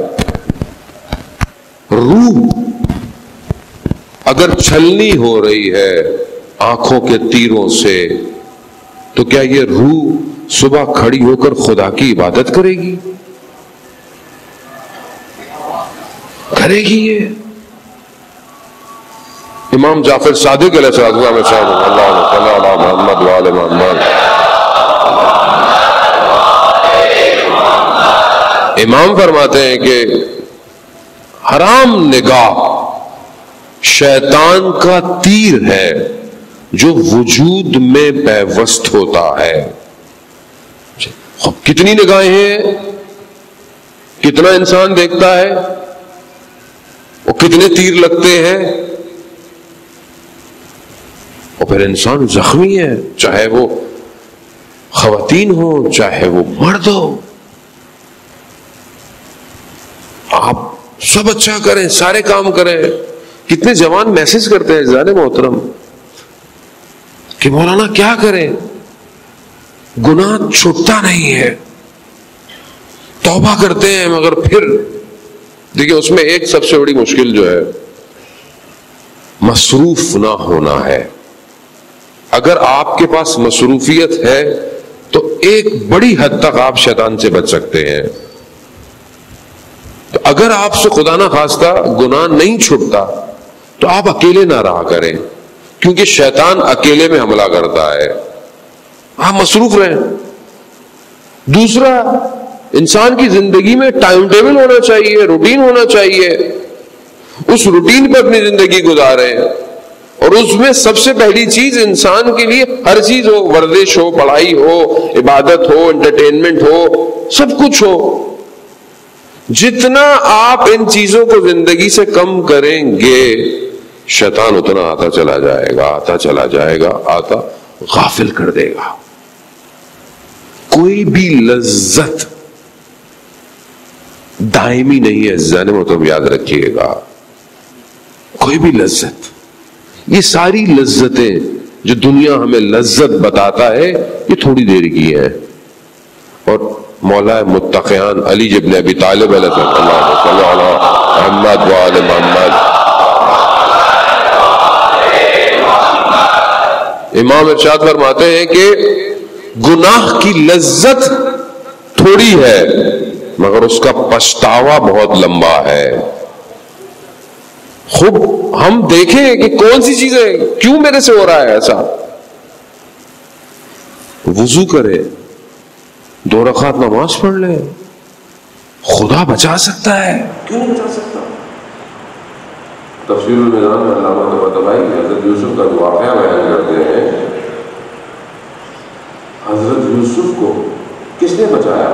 A: روح اگر چھلنی ہو رہی ہے آنکھوں کے تیروں سے، تو کیا یہ روح صبح کھڑی ہو کر خدا کی عبادت کرے گی؟ کرے گی؟ یہ امام جعفر صادق علیہ السلام میں شاہد اللہ صلی اللہ علیہ محمد وآل محمد، امام فرماتے ہیں کہ حرام نگاہ شیطان کا تیر ہے جو وجود میں پیوست ہوتا ہے۔ کتنی نگاہیں ہیں، کتنا انسان دیکھتا ہے، وہ کتنے تیر لگتے ہیں، اور پھر انسان زخمی ہے، چاہے وہ خواتین ہو چاہے وہ مرد ہو۔ آپ سب اچھا کریں، سارے کام کریں، کتنے جوان میسج کرتے ہیں جان محترم کہ مولانا کیا کریں، گناہ چھوٹتا نہیں ہے، توبہ کرتے ہیں مگر پھر دیکھیں اس میں ایک سب سے بڑی مشکل جو ہے مصروف نہ ہونا ہے۔ اگر آپ کے پاس مصروفیت ہے تو ایک بڑی حد تک آپ شیطان سے بچ سکتے ہیں۔ تو اگر آپ سے خدا نہ خواستہ گناہ نہیں چھوٹتا تو آپ اکیلے نہ رہا کریں، کیونکہ شیطان اکیلے میں حملہ کرتا ہے، آپ مصروف رہیں۔ دوسرا، انسان کی زندگی میں ٹائم ٹیبل ہونا چاہیے، روٹین ہونا چاہیے، اس روٹین پہ اپنی زندگی گزاریں، اور اس میں سب سے پہلی چیز انسان کے لیے ہر چیز ہو، ورزش ہو، پڑھائی ہو، عبادت ہو، انٹرٹینمنٹ ہو، سب کچھ ہو۔ جتنا آپ ان چیزوں کو زندگی سے کم کریں گے شیطان اتنا آتا چلا جائے گا، آتا چلا جائے گا، آتا غافل کر دے گا۔ کوئی بھی لذت دائمی نہیں ہے، ذہن میں تو یاد رکھیے گا، کوئی بھی لذت، یہ ساری لذتیں جو دنیا ہمیں لذت بتاتا ہے یہ تھوڑی دیر کی ہیں۔ اور مولا متقیان علی ابن ابی طالب علیہ محمد وآل محمد، امام ارشاد فرماتے ہیں کہ گناہ کی لذت تھوڑی ہے مگر اس کا پچھتاوا بہت لمبا ہے۔ خوب ہم دیکھیں کہ کون سی چیزیں، کیوں میرے سے ہو رہا ہے ایسا، وضو کرے، دو رکعت نماز پڑھ لے، خدا بچا سکتا ہے، کیوں نہیں بچا سکتا؟ تفسیر المیزان میں علامہ طباطبائی حضرت یوسف کا جو واقعہ بیان کرتے ہیں، حضرت یوسف کو کس نے بچایا؟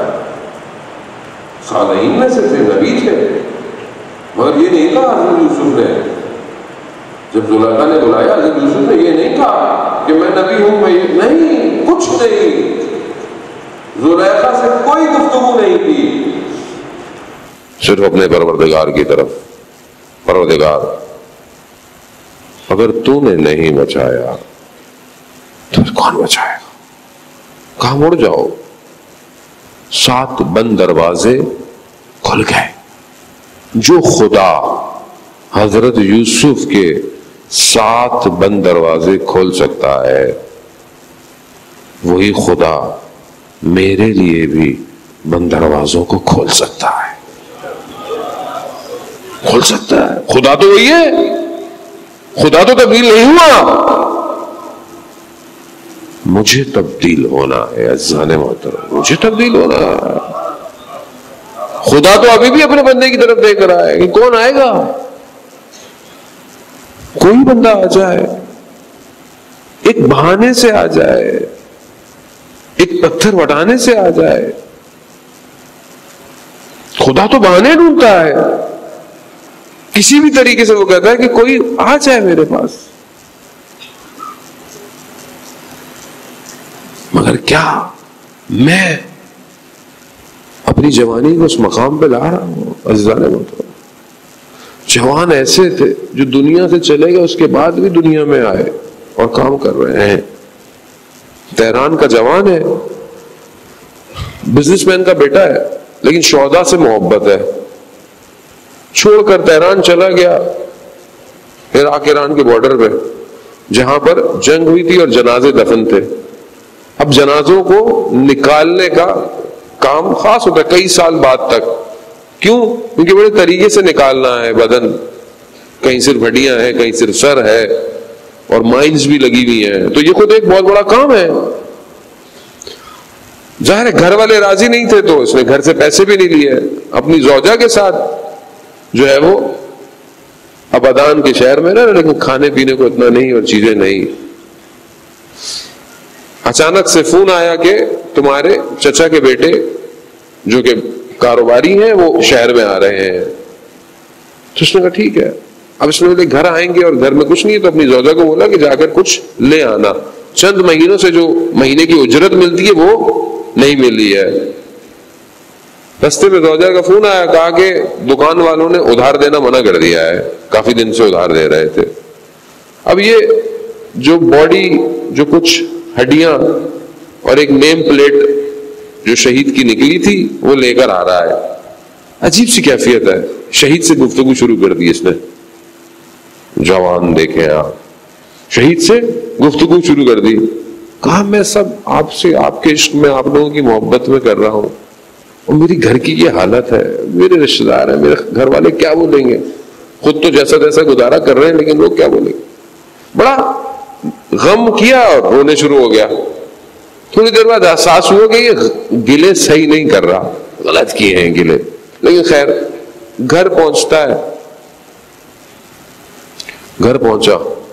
A: صالحین میں سے تھے، نبی تھے، مگر یہ نہیں کہا حضرت یوسف نے، جب زلیخا نے بلایا حضرت یوسف نے یہ نہیں کہا کہ میں نبی ہوں، میں یہ نہیں، کچھ نہیں، زلیخا سے کوئی گفتگو نہیں کی، صرف اپنے پروردگار کی طرف، پروردگار اگر تو نے نہیں بچایا تو کون بچائے گا؟ کہاں مڑ جاؤ، سات بند دروازے کھل گئے۔ جو خدا حضرت یوسف کے سات بند دروازے کھول سکتا ہے وہی خدا میرے لیے بھی بند دروازوں کو کھول سکتا ہے، کھول سکتا ہے۔ خدا تو وہی ہے، خدا تو تبدیل نہیں ہوا، مجھے تبدیل ہونا ہے عزیزان محترم، مجھے تبدیل ہونا ہے۔ خدا تو ابھی بھی اپنے بندے کی طرف دیکھ رہا ہے کہ کون آئے گا، کوئی بندہ آ جائے، ایک بہانے سے آ جائے، ایک پتھر وٹانے سے آ جائے۔ خدا تو بہانے ڈھونڈتا ہے، کسی بھی طریقے سے وہ کہتا ہے کہ کوئی آ جائے میرے پاس، مگر کیا میں اپنی جوانی کو اس مقام پہ لا رہا ہوں؟ عزیزان محترم، جوان ایسے تھے جو دنیا سے چلے گئے، اس کے بعد بھی دنیا میں آئے اور کام کر رہے ہیں۔ تہران کا جوان ہے، بزنس مین کا بیٹا ہے، لیکن شہداء سے محبت ہے. چھوڑ کر تہران چلا گیا، پھر عراق ایران کے بارڈر پہ جہاں پر جنگ ہوئی تھی اور جنازے دفن تھے. اب جنازوں کو نکالنے کا کام خاص ہوتا ہے کئی سال بعد تک. کیوں؟ کیونکہ بڑے طریقے سے نکالنا ہے بدن، کہیں صرف ہڈیاں ہیں، کہیں صرف سر ہے، اور مائنز بھی لگی ہوئی ہیں، تو یہ خود ایک بہت بڑا کام ہے. ظاہر ہے گھر والے راضی نہیں تھے تو اس نے گھر سے پیسے بھی نہیں لیے. اپنی زوجہ کے ساتھ جو ہے وہ ابادان کے شہر میں رہا، لیکن کھانے پینے کو اتنا نہیں اور چیزیں نہیں. اچانک سے فون آیا کہ تمہارے چچا کے بیٹے جو کہ کاروباری ہیں وہ شہر میں آ رہے ہیں. تو اس نے کہا ٹھیک ہے. اب اس نے بولے گھر آئیں گے اور گھر میں کچھ نہیں ہے، تو اپنی زوجہ کو بولا کہ جا کر کچھ لے آنا. چند مہینوں سے جو مہینے کی اجرت ملتی ہے وہ نہیں ملی ہے. رستے میں زوجہ کا فون آیا، کہا کہ دکان والوں نے ادھار دینا منع کر دیا ہے، کافی دن سے ادھار دے رہے تھے. اب یہ جو باڈی، جو کچھ ہڈیاں اور ایک نیم پلیٹ جو شہید کی نکلی تھی وہ لے کر آ رہا ہے. عجیب سی کیفیت ہے. شہید سے گفتگو شروع کر دی اس نے. جوان دیکھیں آپ، شہید سے گفتگو شروع کر دی. کہا میں سب آپ سے، آپ کے عشق میں، آپ لوگوں کی محبت میں کر رہا ہوں، اور میری گھر کی یہ حالت ہے، میرے رشتے دار ہیں، میرے گھر والے کیا بولیں گے؟ خود تو جیسا تیسا گزارا کر رہے ہیں لیکن لوگ کیا بولیں گے؟ بڑا غم کیا اور رونے شروع ہو گیا. تھوڑی دیر بعد احساس ہوا کہ یہ گلے صحیح نہیں کر رہا، غلط کیے ہیں گلے. لیکن خیر گھر پہنچتا ہے. گھر پہنچا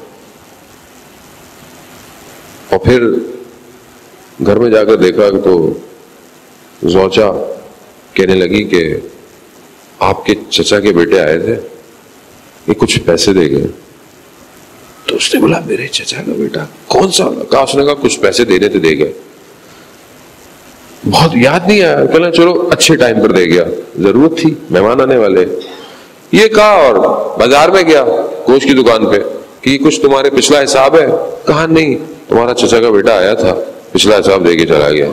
A: اور پھر گھر میں جا کر دیکھا تو زوجہ کہنے لگی کہ آپ کے چچا کے بیٹے آئے تھے، یہ کچھ پیسے دے گئے. تو اس نے بولا میرے چچا کا بیٹا کون سا؟ کہا اس نے کہا کچھ پیسے دینے تھے، دے گئے. بہت یاد نہیں آیا، کہنا چلو اچھے ٹائم پر دے گیا، ضرورت تھی، مہمان آنے والے. یہ کہا اور بازار میں گیا گوشت کی دکان پہ کہ کچھ تمہارے پچھلا حساب ہے؟ کہا نہیں، تمہارا چچا کا بیٹا آیا تھا، پچھلا حساب دے کے چلا گیا.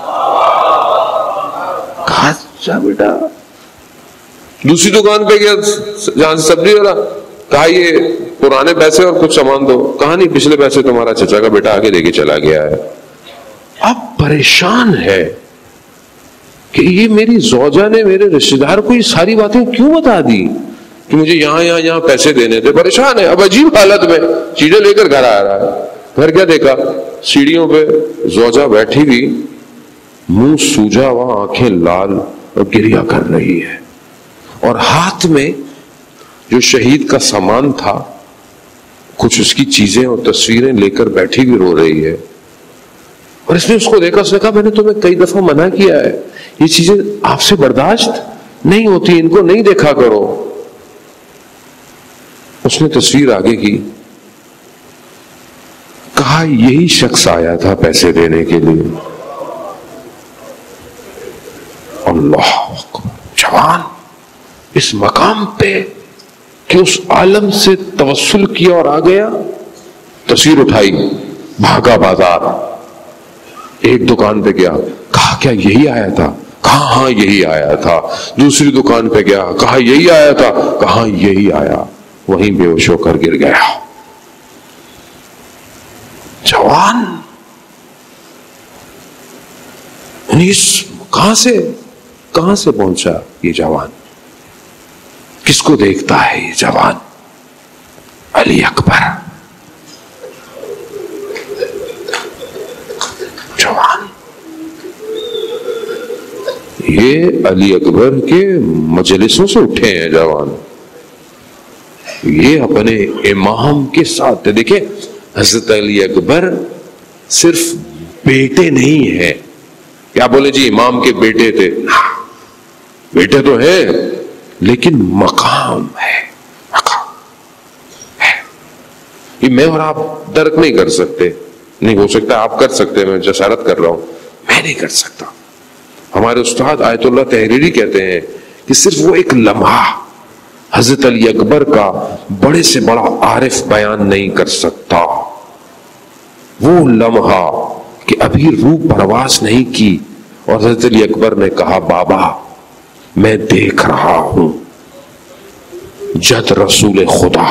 A: کہا چچا بیٹا. دوسری دکان پہ گیا جہاں سے سبزی والا، کہا یہ پرانے پیسے اور کچھ سامان دو. کہا نہیں، پچھلے پیسے تمہارا چچا کا بیٹا آگے دے کے چلا گیا ہے. اب پریشان ہے کہ یہ میری زوجہ نے میرے رشتے دار کو یہ ساری باتیں کیوں بتا دی کہ مجھے یہاں یہاں یہاں پیسے دینے تھے. پریشان ہے. اب عجیب حالت میں چیزیں لے کر گھر آ رہا ہے. گھر کیا دیکھا؟ سیڑھیوں پہ زوجہ بیٹھی ہوئی، منہ سوجا ہوا، آنکھیں لال اور گریہ کر رہی ہے، اور ہاتھ میں جو شہید کا سامان تھا، کچھ اس کی چیزیں اور تصویریں لے کر بیٹھی بھی رو رہی ہے. اور اس نے اس کو دیکھا، اس نے کہا میں نے تمہیں کئی دفعہ منع کیا ہے، یہ چیزیں آپ سے برداشت نہیں ہوتی، ان کو نہیں دیکھا کرو. اس نے تصویر آگے کی، کہا یہی شخص آیا تھا پیسے دینے کے لیے. اللہ اکبر. جوان اس مقام پہ کہ اس عالم سے توسل کیا اور آ گیا. تصویر اٹھائی، بھاگا بازار، ایک دکان پہ گیا، کہا کیا یہی آیا تھا؟ کہا ہاں یہی آیا تھا. دوسری دکان پہ گیا، کہا یہی آیا تھا؟ کہا یہی آیا. وہیں بے ہوش ہو کر گر گیا. جوان کہاں سے کہاں سے پہنچا یہ جوان؟ کس کو دیکھتا ہے یہ جوان؟ علی اکبر. جوان یہ علی اکبر کے مجلسوں سے اٹھے ہیں جوان. یہ اپنے امام کے ساتھ. دیکھیں حضرت علی اکبر صرف بیٹے نہیں ہیں. کیا بولے جی امام کے بیٹے تھے؟ بیٹے تو ہیں لیکن مقام ہے. مقام ہے. یہ میں اور آپ درک نہیں کر سکتے. نہیں ہو سکتا آپ کر سکتے، میں جسارت کر رہا ہوں، میں نہیں کر سکتا. ہمارے استاد آیت اللہ تحریری کہتے ہیں کہ صرف وہ ایک لمحہ حضرت علی اکبر کا بڑے سے بڑا عارف بیان نہیں کر سکتا. وہ لمحہ کہ ابھی روح پرواز نہیں کی اور حضرت علی اکبر نے کہا بابا میں دیکھ رہا ہوں جد رسول خدا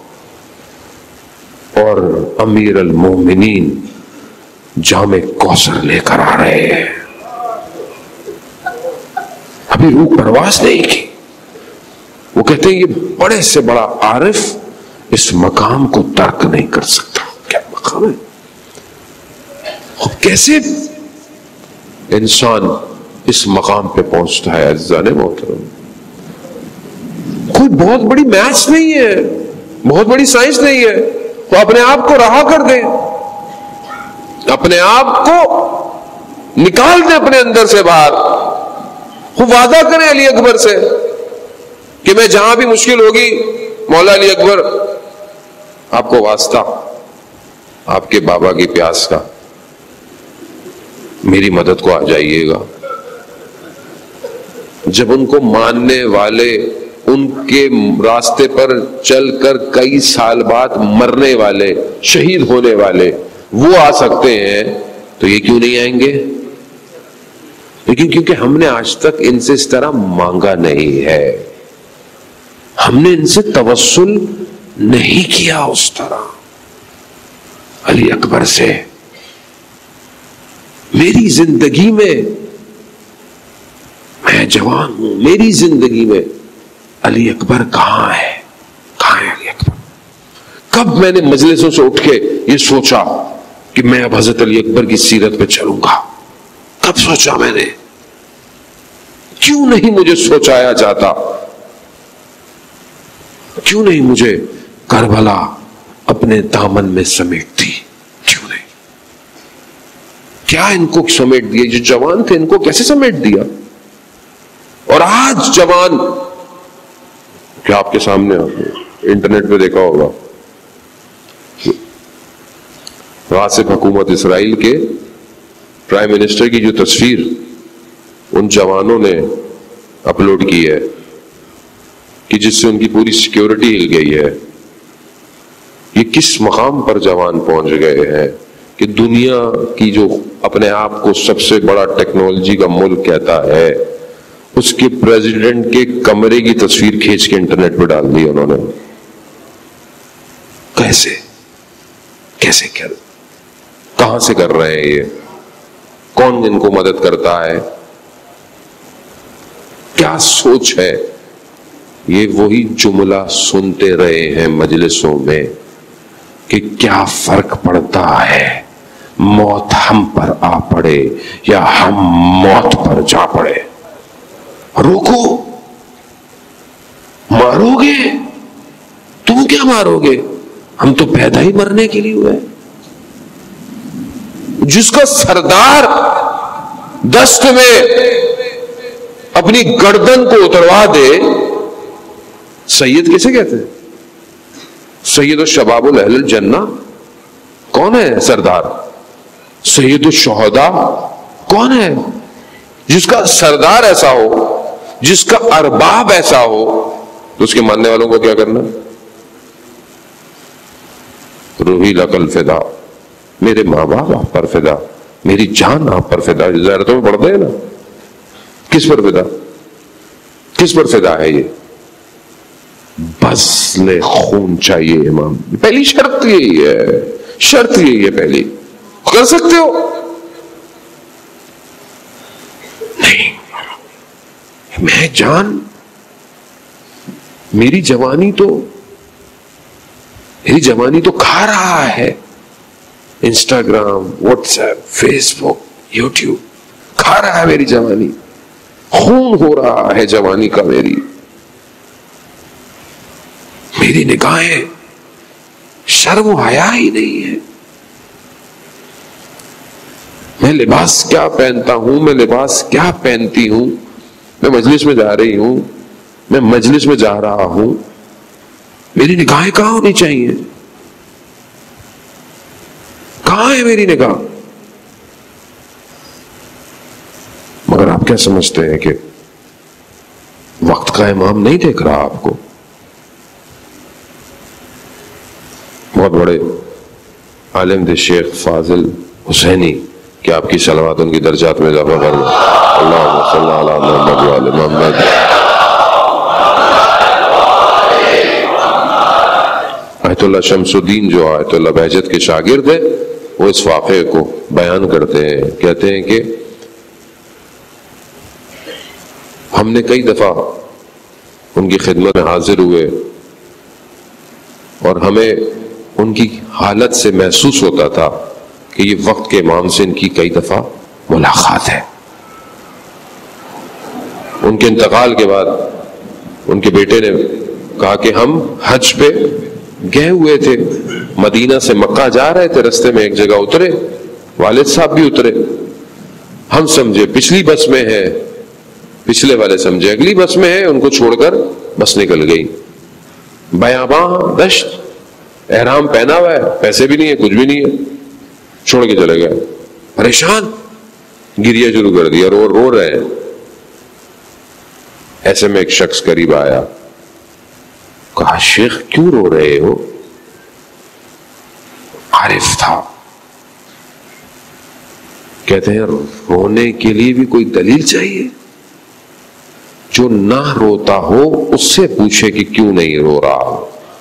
A: اور امیر المومنین جام کوثر لے کر آ رہے ہیں. ابھی روح پرواز نہیں کی. وہ کہتے ہیں یہ بڑے سے بڑا عارف اس مقام کو ترک نہیں کر سکتا. کیا مقام ہے؟ اور کیسے انسان اس مقام پہ پہنچتا ہے عزیزان محترم؟ کوئی بہت بڑی میتھس نہیں ہے, بہت بڑی سائنس نہیں ہے. تو اپنے آپ کو رہا کر دیں, اپنے آپ کو نکال دیں اپنے اندر سے باہر. وہ وعدہ کریں علی اکبر سے کہ میں جہاں بھی مشکل ہوگی مولا علی اکبر آپ کو واسطہ آپ کے بابا کی پیاس کا, میری مدد کو آ جائیے گا. جب ان کو ماننے والے ان کے راستے پر چل کر کئی سال بعد مرنے والے, شہید ہونے والے وہ آ سکتے ہیں تو یہ کیوں نہیں آئیں گے؟ لیکن کیونکہ ہم نے آج تک ان سے اس طرح مانگا نہیں ہے, ہم نے ان سے توسل نہیں کیا اس طرح. علی اکبر سے میری زندگی میں, میں جوان ہوں, میری زندگی میں علی اکبر کہاں ہے؟ کہاں ہے علی اکبر؟ کب میں نے مجلسوں سے اٹھ کے یہ سوچا کہ میں اب حضرت علی اکبر کی سیرت پہ چلوں گا؟ کب سوچا میں نے؟ کیوں نہیں مجھے سوچایا جاتا؟ کیوں نہیں مجھے کربلا اپنے دامن میں سمیٹتی؟ کیوں نہیں؟ کیا ان کو سمیٹ دیا؟ جو جوان تھے ان کو کیسے سمیٹ دیا؟ اور آج جوان کیا آپ کے سامنے انٹرنیٹ پہ دیکھا ہوگا, غاصب حکومت اسرائیل کے پرائم منسٹر کی جو تصویر ان جوانوں نے اپلوڈ کی ہے کہ جس سے ان کی پوری سیکیورٹی ہل گئی ہے. یہ کس مقام پر جوان پہنچ گئے ہیں کہ دنیا کی جو اپنے آپ کو سب سے بڑا ٹیکنالوجی کا ملک کہتا ہے اس کے پریزیڈنٹ کے کمرے کی تصویر کھینچ کے انٹرنیٹ پہ ڈال دی انہوں نے. کیسے کیسے کیا کہاں سے کر رہے ہیں یہ؟ کون ان کو مدد کرتا ہے؟ کیا سوچ ہے؟ یہ وہی جملہ سنتے رہے ہیں مجلسوں میں کہ کیا فرق پڑتا ہے موت ہم پر آ پڑے یا ہم موت پر جا پڑے. روکو, مارو گے تم, کیا مارو گے؟ ہم تو پیدا ہی مرنے کے لیے ہوئے. جس کا سردار دست میں اپنی گردن کو اتروا دے, سید کیسے کہتے ہیں؟ سید الشباب اہل الجنہ کون ہے سردار؟ سید الشہداء کون ہے؟ جس کا سردار ایسا ہو, جس کا ارباب ایسا ہو, تو اس کے ماننے والوں کو کیا کرنا؟ روحی لقل فدا, میرے ماں باپ آپ پر فدا, میری جان آپ پر فدا. زیارتوں میں پڑھتے ہیں نا, کس پر فدا؟ کس پر فدا ہے یہ؟ بذل خون چاہیے امام. پہلی شرط یہی ہے, شرط یہی ہے پہلی. کر سکتے ہو؟ نہیں. میں جان, میری جوانی تو میری جوانی تو کھا رہا ہے Instagram, WhatsApp, Facebook, YouTube, کھا رہا ہے میری جوانی. خون ہو رہا ہے جوانی کا. میری میری نگاہیں شرم و حیا ہی نہیں ہے. میں لباس کیا پہنتا ہوں, میں لباس کیا پہنتی ہوں, میں مجلس میں جا رہی ہوں, میں مجلس میں جا رہا ہوں, میری نگاہیں کہاں ہونی چاہیے؟ کہاں ہے میری نگاہ؟ مگر آپ کیا سمجھتے ہیں کہ وقت کا امام نہیں دیکھ رہا آپ کو؟ بہت بڑے عالم تھے شیخ فاضل حسینی, کہ آپ کی صلوات ان کی درجات میں اضافہ کر دیں. اللہم صلی علی محمد وعلی محمد. آیت اللہ شمس الدین جو آیت اللہ بہجت کے شاگرد ہیں وہ اس واقعے کو بیان کرتے ہیں. کہتے ہیں کہ ہم نے کئی دفعہ ان کی خدمت میں حاضر ہوئے اور ہمیں ان کی حالت سے محسوس ہوتا تھا کہ یہ وقت کے امام سے ان کی کئی دفعہ ملاقات ہے. ان کے انتقال کے بعد ان کے بیٹے نے کہا کہ ہم حج پہ گئے ہوئے تھے، مدینہ سے مکہ جا رہے تھے، رستے میں ایک جگہ اترے، والد صاحب بھی اترے، ہم سمجھے پچھلی بس میں ہے، پچھلے والے سمجھے اگلی بس میں ہے، ان کو چھوڑ کر بس نکل گئی. بیاباں دشت، احرام پہنا ہوا ہے، پیسے بھی نہیں ہے، کچھ بھی نہیں ہے، چھوڑ کے چلے گئے. پریشان، گریہ شروع کر دیا، رو رو رہے ہیں. ایسے میں ایک شخص قریب آیا، کہا شیخ کیوں رو رہے ہو؟ عارف تھا. کہتے ہیں رونے کے لیے بھی کوئی دلیل چاہیے. جو نہ روتا ہو اس سے پوچھے کہ کیوں نہیں رو رہا.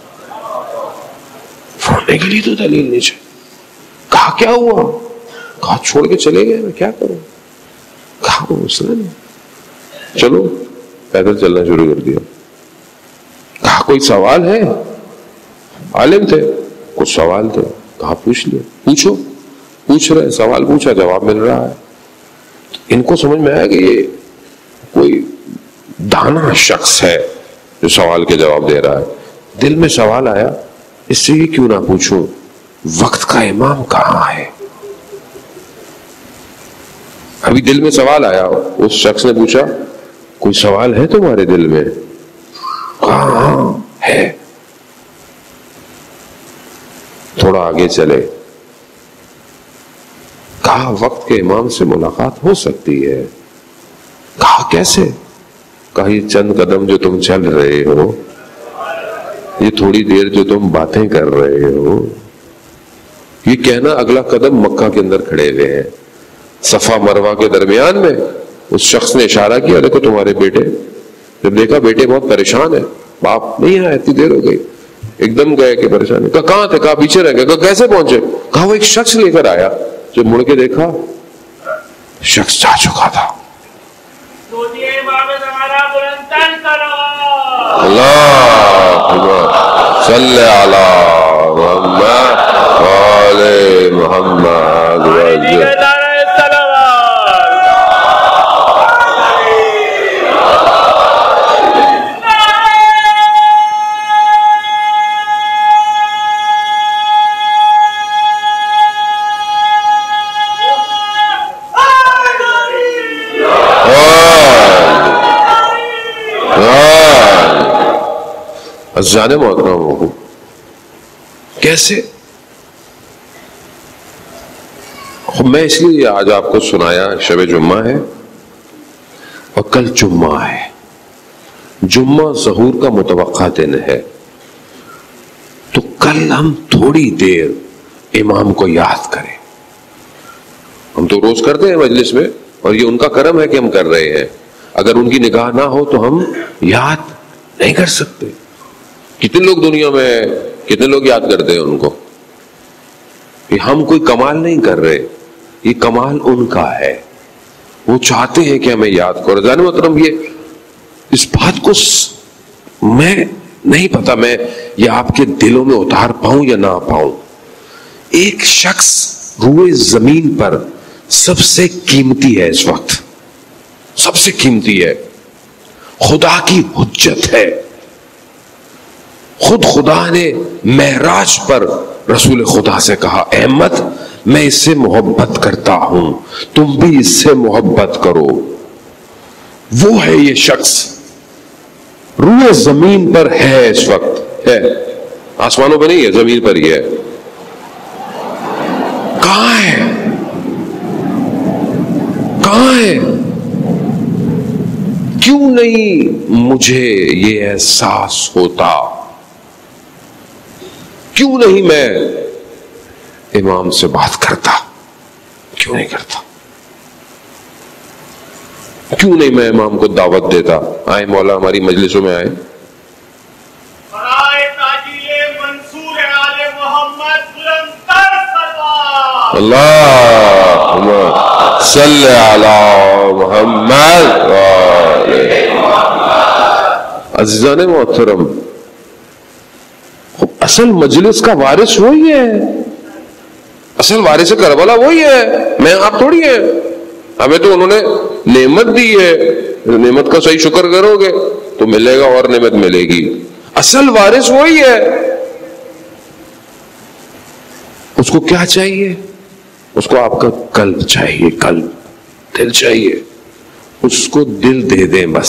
A: رونے کے لیے تو دلیل نہیں چاہیے. کہا کیا ہوا؟ کہا چھوڑ کے چلے گئے، میں کیا کروں. کہا وہ مسئلہ نہیں، چلو پیدل چلنا شروع کر دیا. کہا کوئی سوال ہے؟ عالم تھے، کچھ سوال تھے. کہا پوچھ لیا. پوچھو. پوچھ رہے، سوال پوچھا، جواب مل رہا ہے. ان کو سمجھ میں آیا کہ یہ کوئی دانا شخص ہے جو سوال کے جواب دے رہا ہے. دل میں سوال آیا، اس سے یہ کیوں نہ پوچھوں وقت کا امام کہاں ہے. ابھی دل میں سوال آیا، اس شخص نے پوچھا کوئی سوال ہے تمہارے دل میں؟ ہاں ہے. تھوڑا آگے چلے، کہا وقت کے امام سے ملاقات ہو سکتی ہے. کہا کیسے؟ کہا یہ چند قدم جو تم چل رہے ہو، یہ تھوڑی دیر جو تم باتیں کر رہے ہو، یہ کہنا اگلا قدم مکہ کے اندر کھڑے ہوئے ہیں، صفا مروہ کے درمیان میں. اس شخص نے اشارہ کیا، دیکھو تمہارے بیٹے. جب دیکھا بیٹے بہت پریشان ہے، باپ نہیں آیا، اتنی دیر ہو گئی. ایک دم گئے کہ پریشان. کہا کہاں تھے؟ کہا پیچھے رہ گئے. کہا کیسے پہنچے؟ کہا وہ ایک شخص لے کر آیا. جب مڑ کے دیکھا شخص جا چکا تھا. اللہ صلی علی محمد وعلی محمد وعلی. جانے محترم ہو کیسے. میں اس لیے آج آپ کو سنایا، شب جمعہ ہے اور کل جمعہ ہے. جمعہ ظہور کا متوقع دن ہے، تو کل ہم تھوڑی دیر امام کو یاد کریں. ہم تو روز کرتے ہیں مجلس میں، اور یہ ان کا کرم ہے کہ ہم کر رہے ہیں. اگر ان کی نگاہ نہ ہو تو ہم یاد نہیں کر سکتے. کتنے لوگ دنیا میں، کتنے لوگ یاد کرتے ہیں ان کو. یہ ہم کوئی کمال نہیں کر رہے، یہ کمال ان کا ہے. وہ چاہتے ہیں کہ ہمیں یاد کرو. جان محترم، یہ اس بات کو میں نہیں پتا میں یہ آپ کے دلوں میں اتار پاؤں یا نہ پاؤں. ایک شخص روئے زمین پر سب سے قیمتی ہے، اس وقت سب سے قیمتی ہے، خدا کی حجت ہے. خود خدا نے معراج پر رسول خدا سے کہا احمد میں اس سے محبت کرتا ہوں، تم بھی اس سے محبت کرو. وہ ہے یہ شخص، روئے زمین پر ہے، اس وقت ہے، آسمانوں پر نہیں ہے، زمین پر ہی ہے. کہاں ہے؟ کہاں ہے؟ کیوں نہیں مجھے یہ احساس ہوتا؟ کیوں نہیں میں امام سے بات کرتا؟ کیوں نہیں کرتا؟ کیوں نہیں میں امام کو دعوت دیتا؟ آئے مولا ہماری مجلسوں میں آئے. اللہم صلی علی محمد. عزیزان محترم، اصل مجلس کا وارث وہی ہے، اصل وارث کربلا وہی ہے، میں آپ تھوڑی ہیں. ہمیں تو انہوں نے نعمت دی ہے، نعمت کا صحیح شکر کرو گے تو ملے گا اور نعمت ملے گی. اصل وارث وہی ہے. اس کو کیا چاہیے؟ اس کو آپ کا قلب چاہیے، قلب، دل چاہیے. اس کو دل دے دیں بس،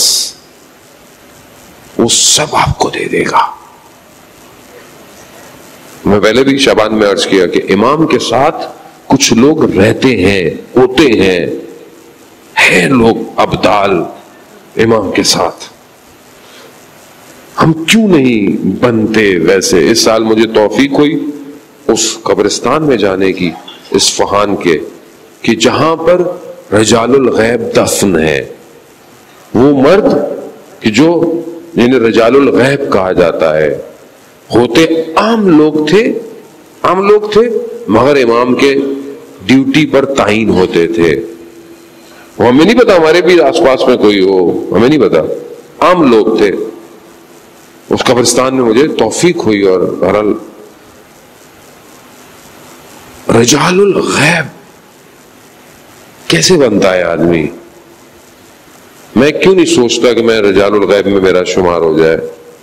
A: وہ سب آپ کو دے دے گا. میں پہلے بھی شعبان میں عرض کیا کہ امام کے ساتھ کچھ لوگ رہتے ہیں، ہوتے ہیں، ہیں لوگ ابدال امام کے ساتھ. ہم کیوں نہیں بنتے ویسے؟ اس سال مجھے توفیق ہوئی اس قبرستان میں جانے کی، اصفہان کے، کہ جہاں پر رجال الغیب دفن ہے. وہ مرد کہ جو جنہیں رجال الغیب کہا جاتا ہے، ہوتے عام لوگ تھے، عام لوگ تھے مگر امام کے ڈیوٹی پر تعین ہوتے تھے. وہ ہمیں نہیں پتا، ہمارے بھی آس پاس میں کوئی ہو، ہمیں نہیں پتا، عام لوگ تھے. اس قبرستان میں مجھے توفیق ہوئی. اور بہرحال رجال الغیب کیسے بنتا ہے آدمی؟ میں کیوں نہیں سوچتا کہ میں رجال الغیب میں میرا شمار ہو جائے؟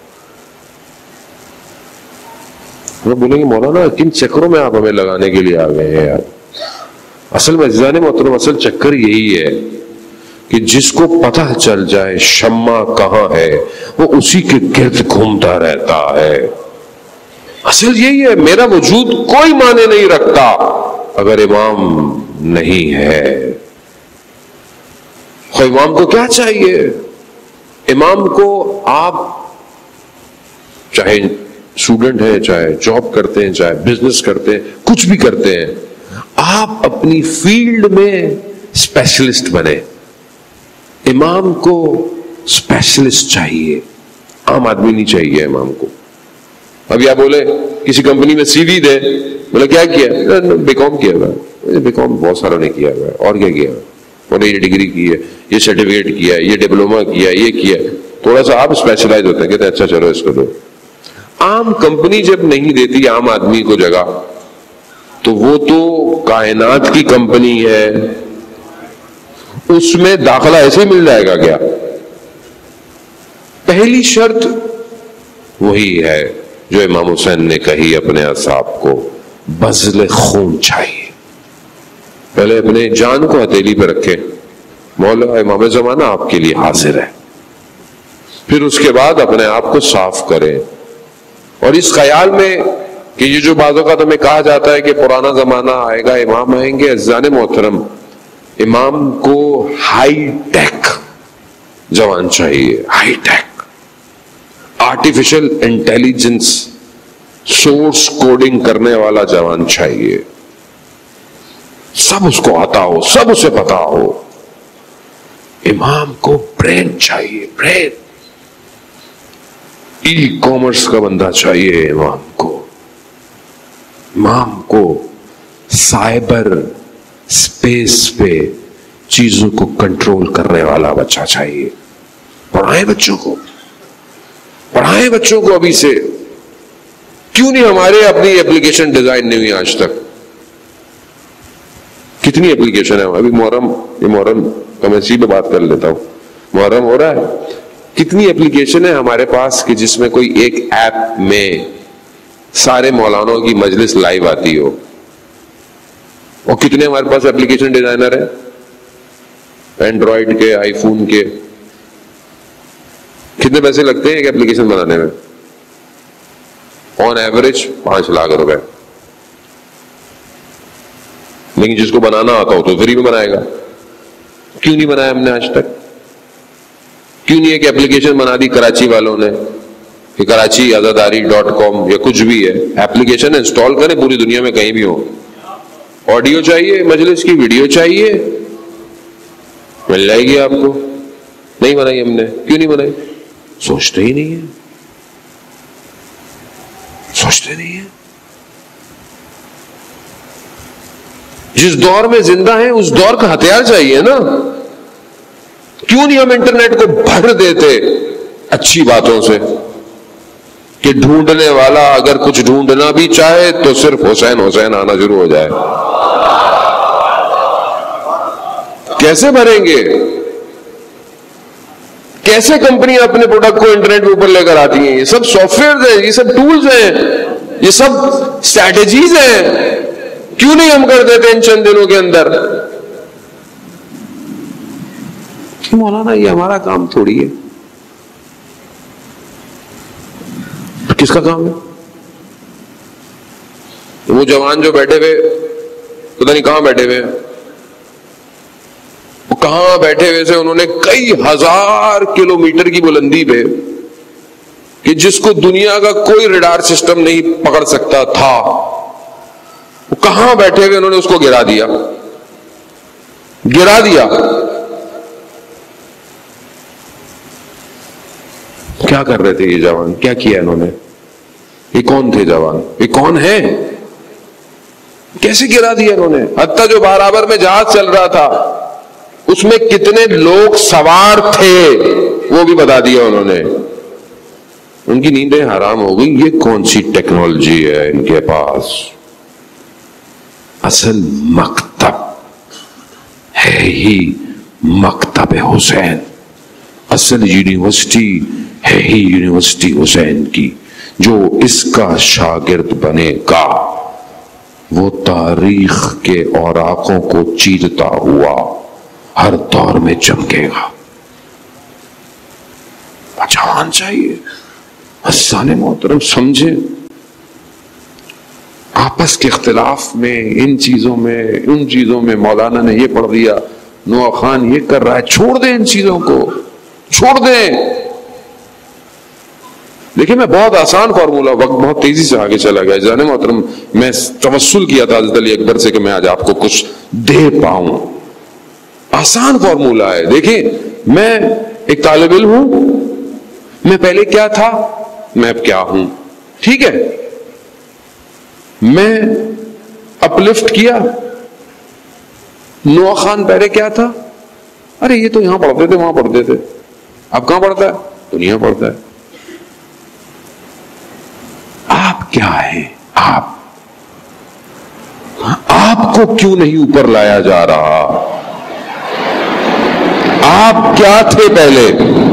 A: وہ بولیں گے مولانا کن چکروں میں آپ ہمیں لگانے کے لیے آ گئے ہیں یار. اصل میں عزیزان محترم، اصل چکر یہی ہے کہ جس کو پتہ چل جائے شمع کہاں ہے وہ اسی کے گرد گھومتا رہتا ہے. اصل یہی ہے. میرا وجود کوئی معنی نہیں رکھتا اگر امام نہیں ہے. خو امام کو کیا چاہیے؟ امام کو آپ چاہے اسٹوڈنٹ ہیں، چاہے جاب کرتے ہیں، چاہے بزنس کرتے ہیں، کچھ بھی کرتے ہیں، آپ اپنی فیلڈ میں اسپیشلسٹ بنے. امام کو اسپیشلسٹ چاہیے، عام آدمی نہیں چاہیے امام کو. ابھی آپ بولے کسی کمپنی میں سی وی دے، بولے کیا کیا؟ بی کام کیا ہوا. بی کام بہت سارا نہیں کیا ہوا، اور کیا کیا؟ انہوں نے یہ ڈگری کی ہے، یہ سرٹیفکیٹ کیا ہے، یہ ڈپلوما کیا ہے، یہ کیا ہے. تھوڑا سا آپ اسپیشلائز ہوتے ہیں، کہتے ہیں اچھا چلو اس کو دو. عام کمپنی جب نہیں دیتی عام آدمی کو جگہ تو وہ تو کائنات کی کمپنی ہے، اس میں داخلہ ایسے ہی مل جائے گا کیا؟ پہلی شرط وہی ہے جو امام حسین نے کہی اپنے اصحاب کو، بذل خون چاہیے. پہلے اپنے جان کو ہتھیلی پہ رکھے، مولا امام زمانہ آپ کے لیے حاضر ہے. پھر اس کے بعد اپنے آپ کو صاف کریں. اور اس خیال میں کہ یہ جو بعضوں کا تمہیں کہا جاتا ہے کہ پرانا زمانہ آئے گا، امام آئیں گے، عزیزان محترم امام کو ہائی ٹیک جوان چاہیے. High tech artificial intelligence source coding کرنے والا جوان چاہیے. سب اس کو آتا ہو، سب اسے پتا ہو. امام کو برین چاہیے، برین. ای کامرس کا بندہ چاہیے امام کو. امام کو سائبر اسپیس پہ چیزوں کو کنٹرول کرنے والا بچہ چاہیے. پڑھائیں بچوں کو، پڑھائیں بچوں کو ابھی سے. کیوں نہیں ہمارے اپنی اپلیکیشن ڈیزائن نہیں ہوئی آج تک؟ کتنی اپلیکیشن ہے ابھی. محرم یہ محرم کا میں اسی پہ بات کر لیتا ہوں. محرم ہو رہا ہے، کتنی اپلیکیشن ہے ہمارے پاس کہ جس میں کوئی ایک ایپ میں سارے مولانوں کی مجلس لائیو آتی ہو. اور کتنے ہمارے پاس اپلیکیشن ڈیزائنر ہیں اینڈرائڈ کے، آئی فون کے. کتنے پیسے لگتے ہیں ایک اپلیکیشن بنانے میں؟ آن ایوریج پانچ لاکھ روپے. لیکن جس کو بنانا آتا ہو تو فری میں بنائے گا. کیوں نہیں بنایا ہم نے آج تک؟ کیوں نہیں ایک اپلیکیشن بنا دی کراچی والوں نے کہ کراچی آزاداری ڈاٹ کام یا کچھ بھی ہے، ایپلیکیشن انسٹال کریں پوری دنیا میں کہیں بھی ہو. آڈیو چاہیے مجلس کی، ویڈیو چاہیے، مل جائے گی آپ کو. نہیں بنائی ہم نے. کیوں نہیں بنائی؟ سوچتے ہی نہیں ہے سوچتے نہیں ہیں. جس دور میں زندہ ہیں اس دور کا ہتھیار چاہیے نا. کیوں نہیں ہم انٹرنیٹ کو بھر دیتے اچھی باتوں سے کہ ڈھونڈنے والا اگر کچھ ڈھونڈنا بھی چاہے تو صرف حسین حسین آنا شروع ہو جائے. کیسے بھریں گے؟ کیسے کمپنیاں اپنے پروڈکٹ کو انٹرنیٹ کے اوپر لے کر آتی ہیں؟ یہ سب سافٹ ویئر ہیں, یہ سب ٹولز ہیں, یہ سب اسٹریٹجیز ہیں. کیوں نہیں ہم کر دیتے ان چند دنوں کے اندر؟ کہ مولانا یہ ہمارا کام تھوڑی ہے. کس کا کام ہے؟ وہ جوان جو بیٹھے ہوئے پتہ نہیں کہاں بیٹھے ہوئے, وہ کہاں بیٹھے ہوئے سے انہوں نے کئی ہزار کلومیٹر کی بلندی پہ, کہ جس کو دنیا کا کوئی ریڈار سسٹم نہیں پکڑ سکتا تھا, وہ کہاں بیٹھے ہوئے انہوں نے اس کو گرا دیا گرا دیا کیا کر رہے تھے یہ جوان؟ کیا کیا انہوں نے؟ یہ کون تھے جوان؟ یہ کون ہے؟ کیسے گرا دیا انہوں نے؟ حتیٰ جو برابر میں جہاز چل رہا تھا اس میں کتنے لوگ سوار تھے وہ بھی بتا دیا انہوں نے. ان کی نیندیں حرام ہو گئی. یہ کون سی ٹیکنالوجی ہے ان کے پاس؟ اصل مکتب ہے ہی مکتب حسین, اصل یونیورسٹی ہے ہی یونیورسٹی حسین کی. جو اس کا شاگرد بنے گا وہ تاریخ کے اوراقوں کو چیرتا ہوا ہر دور میں چمکے گا. جوان چاہیے. حسان محترم سمجھیں, آپس کے اختلاف میں, ان چیزوں میں ان چیزوں میں مولانا نے یہ پڑھ دیا, نوح خان یہ کر رہا ہے, چھوڑ دیں ان چیزوں کو, چھوڑ دیں. دیکھیں میں بہت آسان فارمولہ, وقت بہت تیزی سے آگے چلا گیا جانے محترم, میں توسل کیا تھا حضرت علی اکبر سے کہ میں آج آپ کو کچھ دے پاؤں. آسان فارمولہ ہے. دیکھیں میں ایک طالب علم ہوں, میں پہلے کیا تھا میں اب کیا ہوں, ٹھیک ہے. میں اپلفٹ کیا, نوح خان پہلے کیا تھا, ارے یہ تو یہاں پڑھتے تھے وہاں پڑھتے تھے, اب کہاں پڑھتا ہے؟ دنیا پڑھتا ہے. آپ کیا ہے؟ آپ آپ کو کیوں نہیں اوپر لایا جا رہا؟ آپ کیا تھے پہلے,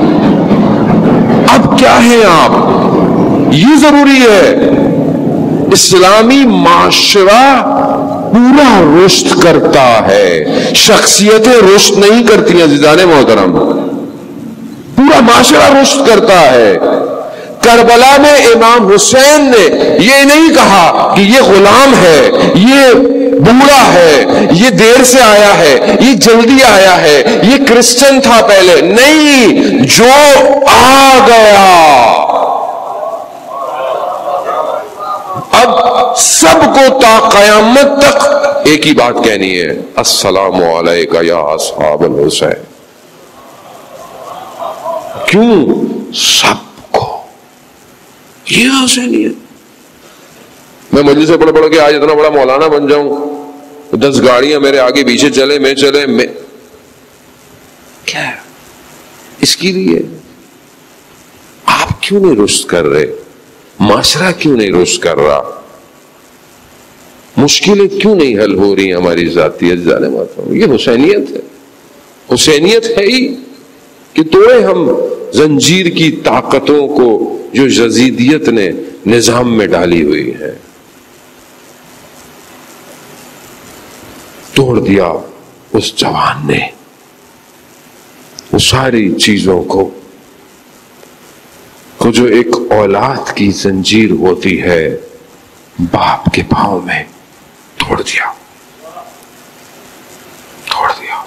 A: اب کیا ہیں آپ؟ یہ ضروری ہے. اسلامی معاشرہ پورا رشد کرتا ہے, شخصیتیں رشد نہیں کرتی ہیں عزیزان محترم, پورا معاشرہ رشد کرتا ہے. کربلا میں امام حسین نے یہ نہیں کہا کہ یہ غلام ہے, یہ بوڑھا ہے, یہ دیر سے آیا ہے, یہ جلدی آیا ہے, یہ کرسچن تھا پہلے. نہیں, جو آ گیا اب سب کو تا قیامت تک ایک ہی بات کہنی ہے, السلام علیکم یا اصحاب الحسین. کیوں؟ سب یہ حسینیت. میں مجلس سے پڑھ پڑھ کے آج اتنا بڑا مولانا بن جاؤں, دس گاڑیاں میرے آگے پیچھے چلے, میں چلے, میں کیا اس کے لیے آپ کیوں نہیں رشد کر رہے؟ معاشرہ کیوں نہیں رشد کر رہا؟ مشکلیں کیوں نہیں حل ہو رہی ہماری ذاتی جانے ماتا ہوں؟ یہ حسینیت ہے. حسینیت ہے ہی کہ توڑے ہم زنجیر کی طاقتوں کو جو یزیدیت نے نظام میں ڈالی ہوئی ہے. توڑ دیا اس جوان نے وہ ساری چیزوں کو, کو جو ایک اولاد کی زنجیر ہوتی ہے باپ کے پاؤں میں, توڑ دیا توڑ دیا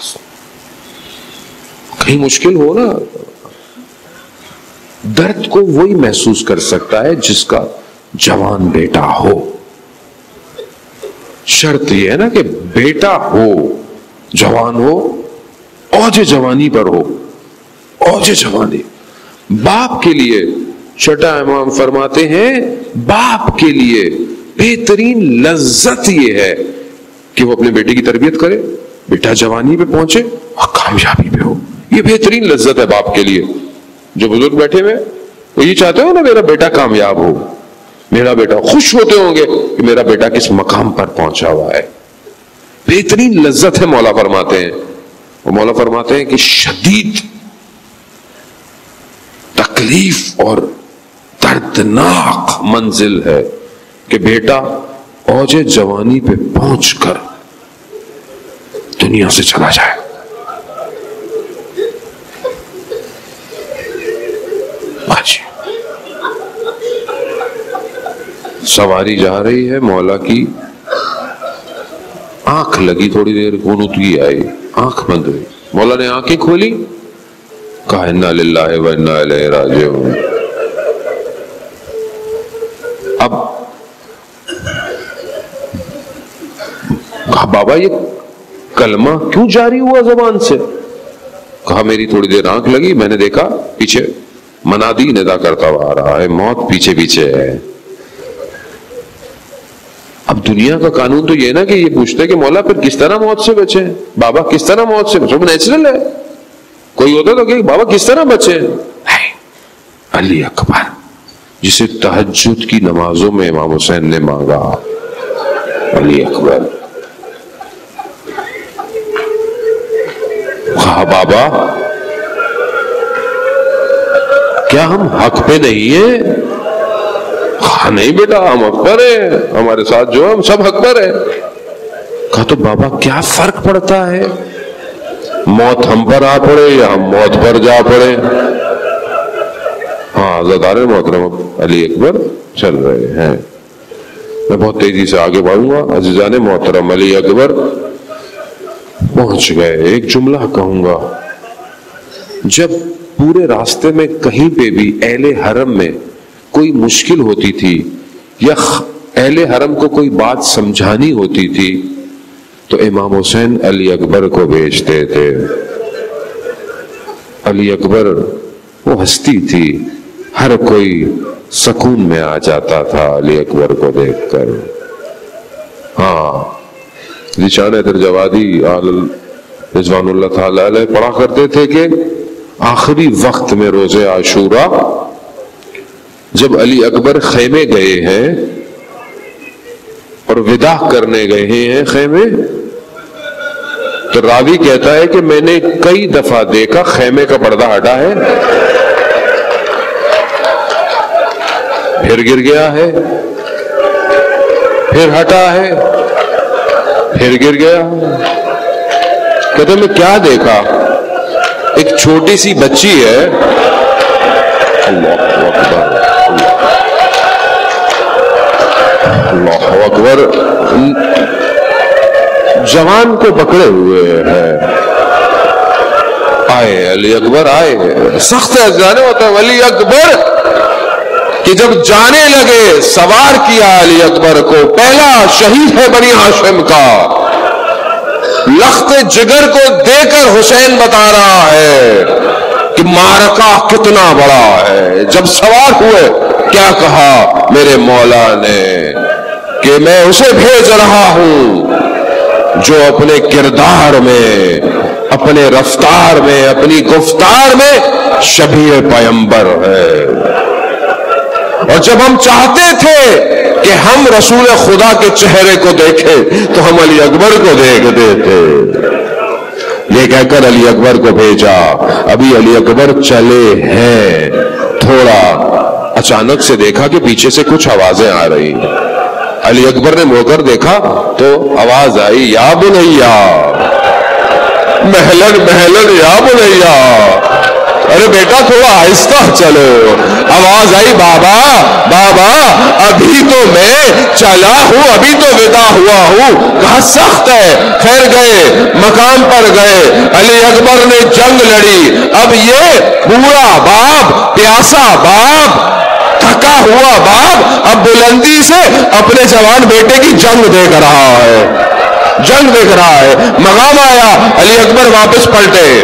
A: کہیں مشکل ہو نا, درد کو وہی محسوس کر سکتا ہے جس کا جوان بیٹا ہو. شرط یہ ہے نا کہ بیٹا ہو, جوان ہو, اوج جوانی پر ہو. اوج جوانی. باپ کے لیے چھٹا امام فرماتے ہیں باپ کے لیے بہترین لذت یہ ہے کہ وہ اپنے بیٹے کی تربیت کرے, بیٹا جوانی پہ پہنچے اور کامیابی پہ ہو. یہ بہترین لذت ہے باپ کے لیے. جو بزرگ بیٹھے ہوئے وہ یہ چاہتے ہو نا میرا بیٹا کامیاب ہو, میرا بیٹا, خوش ہوتے ہوں گے کہ میرا بیٹا کس مقام پر پہنچا ہوا ہے. بہترین لذت ہے مولا فرماتے ہیں. وہ مولا فرماتے ہیں کہ شدید تکلیف اور دردناک منزل ہے کہ بیٹا اوج جوانی پہ پہنچ کر دنیا سے چلا جائے. سواری جا رہی ہے, مولا کی آنکھ لگی, تھوڑی دیر قنوتی آئی, آنکھ بند ہوئی, مولا نے آنکھیں کھولی, کہا انا للہ و انا الیہ راجعون. اب کہا بابا یہ کلمہ کیوں جاری ہوا زبان سے؟ کہا میری تھوڑی دیر آنکھ لگی, میں نے دیکھا پیچھے منادی ندا کرتا ہوا آ رہا ہے, موت پیچھے پیچھے ہے. اب دنیا کا قانون تو یہ نا کہ یہ پوچھتے کہ مولا پھر کس طرح موت سے بچے, بابا کس طرح موت سے بچے, نیچرل ہے. کوئی ہوتا تو کہ بابا کس طرح بچے. علی اکبر جسے تہجد کی نمازوں میں امام حسین نے مانگا, علی اکبر. کہا بابا کیا ہم حق پہ نہیں ہیں؟ کہا نہیں بیٹا ہم حق پر ہیں, ہمارے ساتھ جو ہم سب حق پر ہیں. کہا تو بابا کیا فرق پڑتا ہے, موت ہم پر آ پڑے یا ہم موت پر جا پڑے؟ ہاں زدار محترم علی اکبر چل رہے ہیں. میں بہت تیزی سے آگے بڑھوں گا. عزیزان محترم علی اکبر پہنچ گئے. ایک جملہ کہوں گا, جب پورے راستے میں کہیں پہ بھی اہل حرم میں کوئی مشکل ہوتی تھی یا اہل حرم کو کوئی بات سمجھانی ہوتی تھی تو امام حسین علی اکبر کو بھیجتے تھے. علی اکبر وہ ہستی تھی, ہر کوئی سکون میں آ جاتا تھا علی اکبر کو دیکھ کر. ہاں ذیشان حیدر جوادی رضوان اللہ تعالی علیہ پڑھا کرتے تھے کہ آخری وقت میں روز عاشورہ جب علی اکبر خیمے گئے ہیں اور وداع کرنے گئے ہیں خیمے, تو راوی کہتا ہے کہ میں نے کئی دفعہ دیکھا خیمے کا پردہ ہٹا ہے, پھر گر گیا ہے, پھر ہٹا ہے, پھر گر گیا. کہتے میں کیا دیکھا, ایک چھوٹی سی بچی ہے, اللہ اکبر اللہ اکبر, جوان کو پکڑے ہوئے ہے. آئے علی اکبر آئے, سخت ہے جانے ہوتا ہے علی اکبر کہ جب جانے لگے سوار کیا علی اکبر کو, پہلا شہید ہے بنی ہاشم کا, لخت جگر کو دے کر حسین بتا رہا ہے کہ معرکہ کتنا بڑا ہے. جب سوار ہوئے کیا کہا میرے مولا نے کہ میں اسے بھیج رہا ہوں جو اپنے کردار میں, اپنے رفتار میں, اپنی گفتار میں شبیہ پیمبر ہے. اور جب ہم چاہتے تھے کہ ہم رسول خدا کے چہرے کو دیکھیں تو ہم علی اکبر کو دیکھتے تھے. یہ کہہ کر علی اکبر کو بھیجا. ابھی علی اکبر چلے ہیں, تھوڑا اچانک سے دیکھا کہ پیچھے سے کچھ آوازیں آ رہی. علی اکبر نے مڑ کر دیکھا تو آواز آئی, یا بنیا محلن محلن یا بنیا, ارے بیٹا تھوڑا آہستہ چلو. آواز آئی بابا بابا ابھی تو میں چلا ہوں, ابھی تو ودا ہوا ہوں. کہا سخت ہے. خیر گئے, مقام پر گئے, علی اکبر نے جنگ لڑی. اب یہ بوڑھا باپ, پیاسا باپ, تھکا ہوا باپ اب بلندی سے اپنے جوان بیٹے کی جنگ دیکھ رہا ہے, جنگ دیکھ رہا ہے. مقام آیا, علی اکبر واپس پلٹے,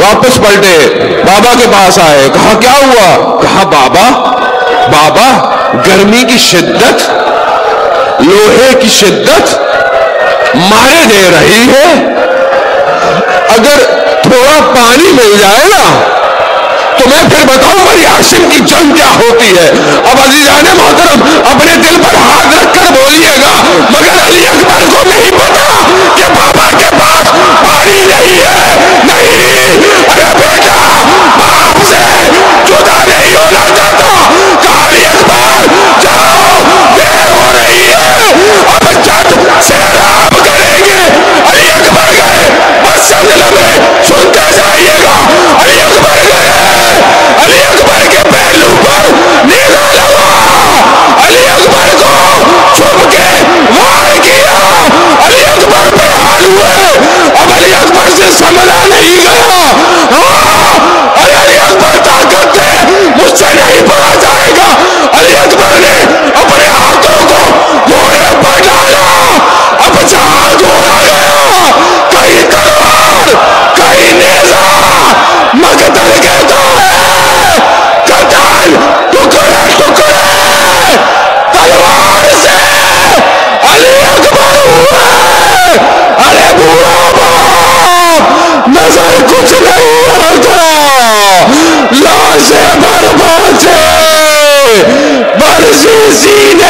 A: واپس پلٹے، بابا کے پاس آئے، کہا کیا ہوا؟ کہا بابا بابا گرمی کی شدت، لوہے کی شدت مارے دے رہی ہے، اگر تھوڑا پانی مل جائے نا تو میں پھر بتاؤں بنی ہاشم کی جنگ کیا ہوتی ہے۔ اب عزیزان محترم اپنے دل پر ہاتھ رکھ کر بولیے گا، مگر علی اکبر کو نہیں پتا کہ بابا کے پاس پانی نہیں ہے۔ نہیں، ارے بیٹا باپ سے جدا نہیں ہونا چاہتا، کہا علی اکبر جاؤ، دیر ہو رہی ہے، اب جد سیراب کریں گے۔ علی اکبر گئے، بس سلسلہ میں سنتے جائیے گا، علی اکبر گئے، علی اکبر کے پہلو پر نگاہ لگا، علی اکبر کو چھپ کے وار کیا، علی اکبر پہ حال ہوئے، اب علی اکبر سے سنبھلا نہیں گیا، ہاں علی اکبر طاقت ہے، مجھ سے نہیں پڑا جائے گا۔ علی اکبر نے اپنے ہاتھوں کو گھوڑے پر ڈالا، اب جہاں گھوڑا گیا، کہیں تلوار کہیں نیزہ، مقتل کہتا ہے قتل، ٹکڑے ٹکڑے تلوار سے علی اکبر ہوئے۔ ارے بوڑھا باپ نظر کچھ نہیں آتا، لاشیں بھر باچے برسی سینے